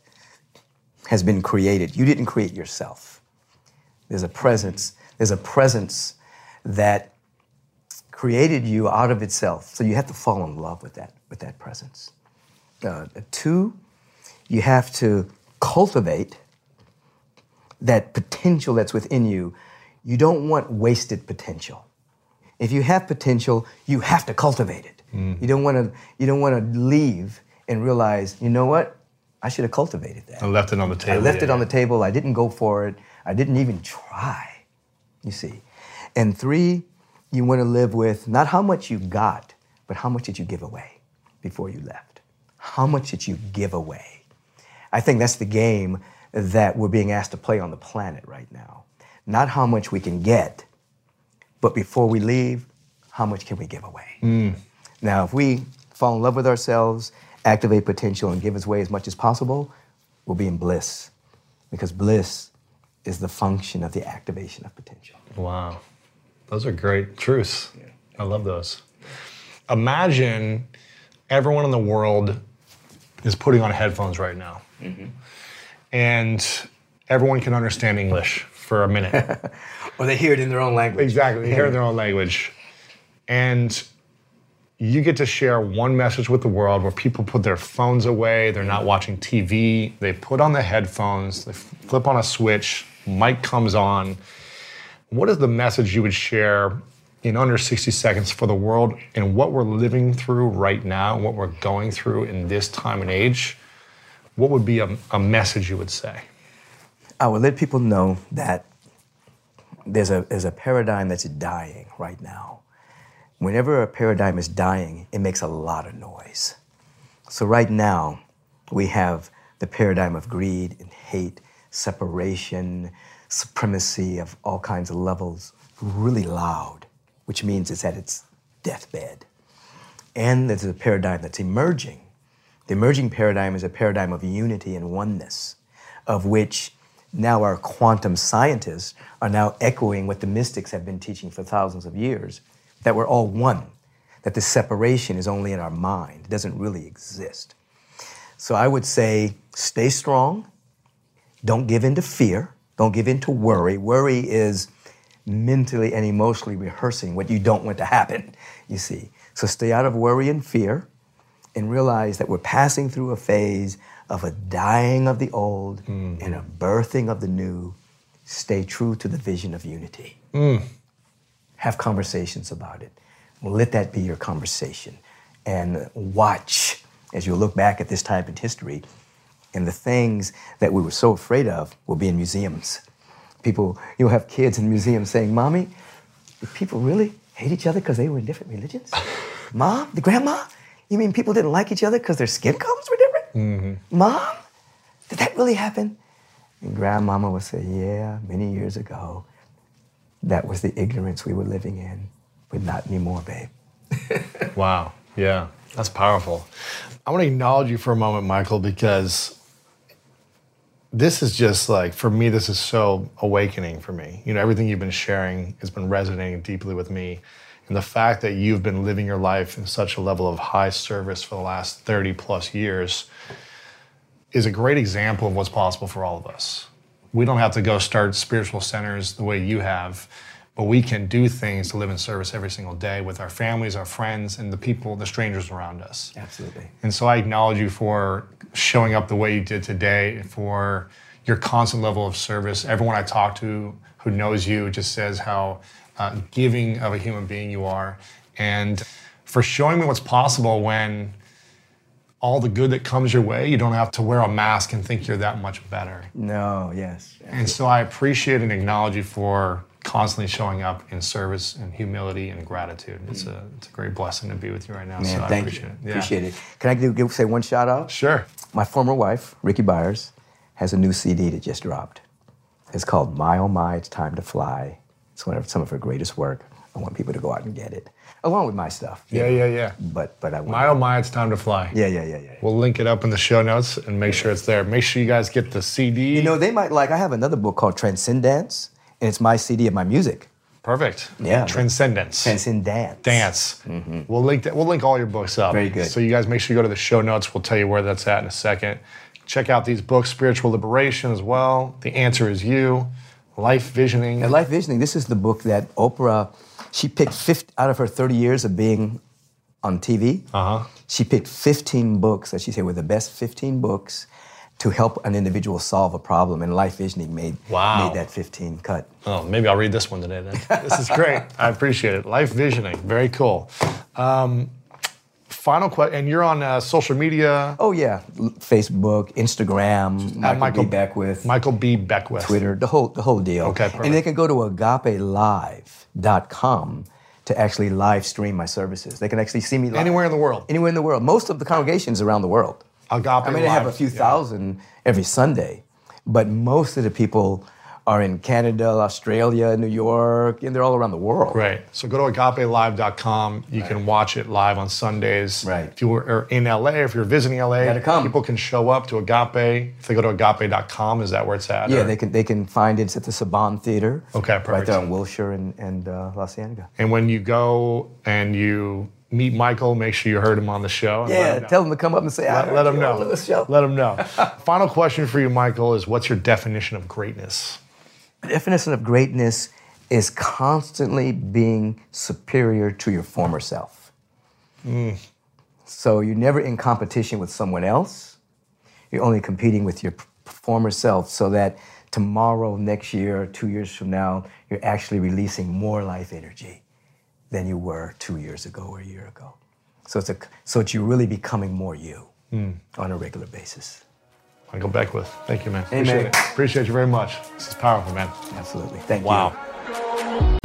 has been created. You didn't create yourself. There's a presence, there's a presence that created you out of itself. So you have to fall in love with that, with that presence. Uh, two, you have to cultivate that potential that's within you. You don't want wasted potential. If you have potential, you have to cultivate it. Mm. You don't want to. You don't want to leave and realize, you know what? I should have cultivated that. I left it on the table. I left yeah, it yeah. on the table. I didn't go for it. I didn't even try. You see. And three, you want to live with not how much you got, but how much did you give away before you left? How much did you give away? I think that's the game that we're being asked to play on the planet right now. Not how much we can get, but before we leave, how much can we give away? Mm. Now, if we fall in love with ourselves, activate potential, and give us away as much as possible, we'll be in bliss. Because bliss is the function of the activation of potential. Wow. Those are great truths. Yeah. I love those. Imagine everyone in the world is putting on headphones right now. Mm-hmm. And everyone can understand English for a minute. Or they hear it in their own language. Exactly, they hear it in their own language. And you get to share one message with the world where people put their phones away, they're not watching T V, they put on the headphones, they flip on a switch, mic comes on. What is the message you would share in under sixty seconds for the world and what we're living through right now, what we're going through in this time and age? What would be a, a message you would say? I would let people know that there's a, there's a paradigm that's dying right now. Whenever a paradigm is dying, it makes a lot of noise. So right now, we have the paradigm of greed and hate, separation, supremacy of all kinds of levels, really loud, which means it's at its deathbed. And there's a paradigm that's emerging. The emerging paradigm is a paradigm of unity and oneness, of which now our quantum scientists are now echoing what the mystics have been teaching for thousands of years, that we're all one, that the separation is only in our mind, it doesn't really exist. So I would say, stay strong, don't give in to fear, don't give in to worry. Worry is mentally and emotionally rehearsing what you don't want to happen, you see. So stay out of worry and fear, and realize that we're passing through a phase of a dying of the old mm. and a birthing of the new. Stay true to the vision of unity. Mm. Have conversations about it. Let that be your conversation. And watch, as you look back at this time in history, And the things that we were so afraid of will be in museums. People, you'll have kids in museums saying, Mommy, did people really hate each other because they were in different religions? Mom, the grandma, you mean people didn't like each other because their skin colors were different? Mm-hmm. Mom, did that really happen? And grandmama would say, yeah, many years ago, that was the ignorance we were living in, but not anymore, babe. Wow, yeah, that's powerful. I want to acknowledge you for a moment, Michael, because this is just like, for me, this is so awakening for me. You know, everything you've been sharing has been resonating deeply with me. And the fact that you've been living your life in such a level of high service for the last thirty plus years is a great example of what's possible for all of us. We don't have to go start spiritual centers the way you have, but we can do things to live in service every single day with our families, our friends, and the people, the strangers around us. Absolutely. And so I acknowledge you for showing up the way you did today, for your constant level of service. Everyone I talk to who knows you just says how uh, giving of a human being you are, and for showing me what's possible when all the good that comes your way, you don't have to wear a mask and think you're that much better. No, yes. And so I appreciate and acknowledge you for constantly showing up in service and humility and gratitude. It's a it's a great blessing to be with you right now. Man, so I thank appreciate you. it. Yeah. Appreciate it. Can I do, give, say one shout out? Sure. My former wife, Ricky Byers, has a new C D that just dropped. It's called My Oh My, It's Time to Fly. It's one of some of her greatest work. I want people to go out and get it, along with my stuff. Yeah, know. yeah, yeah. But but I want My oh my, it's time to fly. Yeah, yeah, yeah, yeah. We'll link it up in the show notes and make sure it's there. Make sure you guys get the C D. You know, they might like, I have another book called Transcendence, and it's my C D of my music. Perfect. Yeah. Transcendence. Transcendence. Dance. Mm-hmm. We'll link that. We'll link all your books up. Very good. So you guys make sure you go to the show notes. We'll tell you where that's at in a second. Check out these books, Spiritual Liberation as well. The Answer Is You, Life Visioning. And Life Visioning, this is the book that Oprah, she picked fifty, out of her thirty years of being on T V, uh-huh. she picked fifteen books that she said were the best fifteen books to help an individual solve a problem, and Life Visioning made, wow. made that fifteen cut. Oh, maybe I'll read this one today then. This is great. I appreciate it. Life Visioning, very cool. Um, final question, and you're on uh, social media? Oh yeah, Facebook, Instagram, Michael, Michael B. Beckwith. Michael B. Beckwith. Twitter, the whole, the whole deal. Okay, perfect. And they can go to agape live dot com to actually live stream my services. They can actually see me live. Anywhere in the world? Anywhere in the world. Most of the congregations around the world. Agape I mean, they have a Live, few yeah. thousand every Sunday, but most of the people are in Canada, Australia, New York, and they're all around the world. Right. So go to agape live dot com. You right. can watch it live on Sundays. Right. If you are in L A, if you're visiting L A, gotta come. People can show up to Agape. If they go to agape dot com, is that where it's at? Yeah, or? they can they can find it. It's at the Saban Theater. Okay, perfect. Right there on Wilshire and, and uh, La Cienega. And when you go and you meet Michael, make sure you heard him on the show. And Yeah, tell him to come up and say, I let, let him know. The show. Let him know. Final question for you, Michael, is what's your definition of greatness? The definition of greatness is constantly being superior to your former self. Mm. So you're never in competition with someone else. You're only competing with your former self so that tomorrow, next year, two years from now, you're actually releasing more life energy than you were two years ago or a year ago. So it's a, so it's you really becoming more you mm. on a regular basis. Michael Beckwith, thank you, man. Hey, Appreciate man. it. Appreciate you very much. This is powerful, man. Absolutely. Thank wow. you.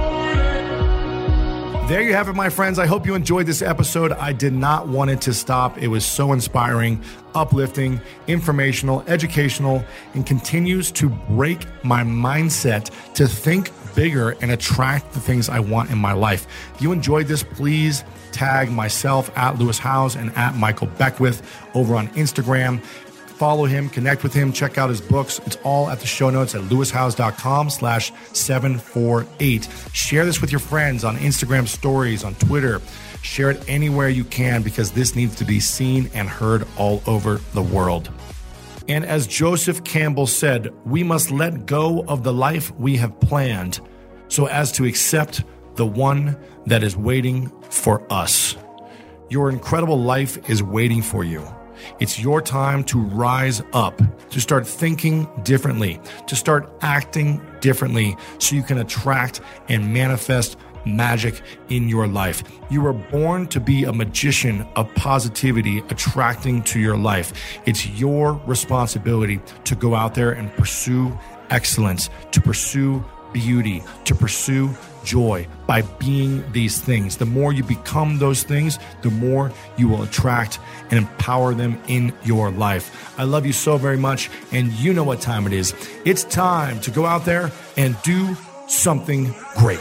There you have it, my friends. I hope you enjoyed this episode. I did not want it to stop. It was so inspiring, uplifting, informational, educational, and continues to break my mindset to think bigger and attract the things I want in my life. If you enjoyed this, please tag myself at Lewis Howes and at Michael Beckwith over on Instagram. Follow him, connect with him, check out his books. It's all at the show notes at lewis howes dot com slash seven four eight. Share this with your friends on Instagram stories, on Twitter. Share it anywhere you can because this needs to be seen and heard all over the world. And as Joseph Campbell said, we must let go of the life we have planned so as to accept the one that is waiting for us. Your incredible life is waiting for you. It's your time to rise up, to start thinking differently, to start acting differently so you can attract and manifest magic in your life. You were born to be a magician of positivity attracting to your life. It's your responsibility to go out there and pursue excellence, to pursue beauty, to pursue joy by being these things. The more you become those things, the more you will attract and empower them in your life. I love you so very much, and you know what time it is. It's time to go out there and do something great.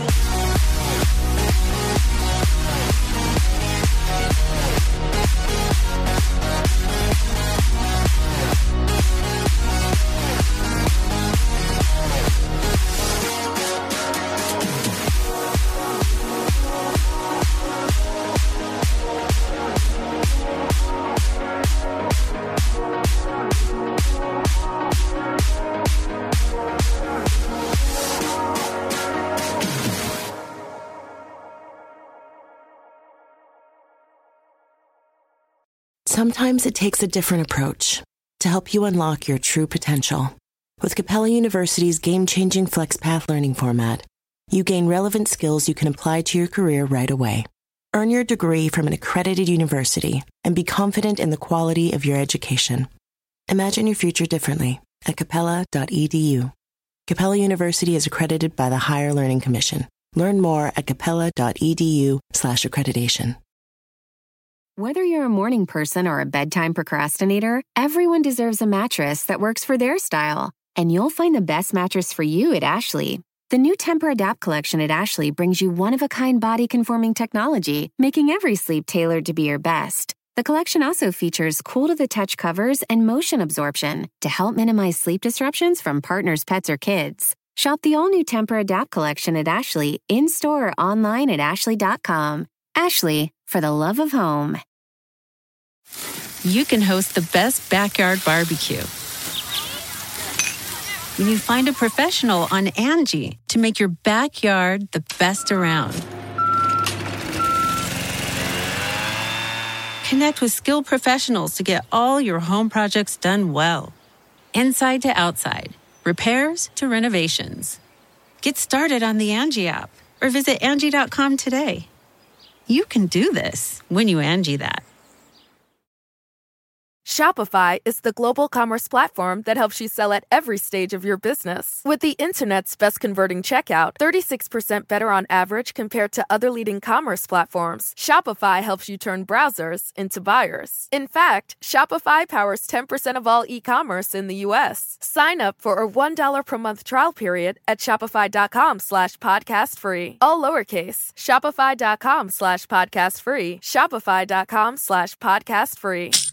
Sometimes it takes a different approach to help you unlock your true potential. With Capella University's game-changing FlexPath learning format, you gain relevant skills you can apply to your career right away. Earn your degree from an accredited university and be confident in the quality of your education. Imagine your future differently at capella dot e d u. Capella University is accredited by the Higher Learning Commission. Learn more at capella dot e d u slash accreditation. Whether you're a morning person or a bedtime procrastinator, everyone deserves a mattress that works for their style. And you'll find the best mattress for you at Ashley. The new Tempur-Adapt collection at Ashley brings you one-of-a-kind body-conforming technology, making every sleep tailored to be your best. The collection also features cool-to-the-touch covers and motion absorption to help minimize sleep disruptions from partners, pets, or kids. Shop the all-new Tempur-Adapt collection at Ashley, in-store or online at ashley dot com. Ashley, for the love of home. You can host the best backyard barbecue when you find a professional on Angie to make your backyard the best around. Connect with skilled professionals to get all your home projects done well. Inside to outside, repairs to renovations. Get started on the Angie app or visit angie dot com today. You can do this when you Angie that. Shopify is the global commerce platform that helps you sell at every stage of your business. With the internet's best converting checkout, thirty-six percent better on average compared to other leading commerce platforms, Shopify helps you turn browsers into buyers. In fact, Shopify powers ten percent of all e-commerce in the U S. Sign up for a one dollar per month trial period at shopify.com slash podcast free. All lowercase, shopify.com slash podcast free, shopify.com slash podcast free.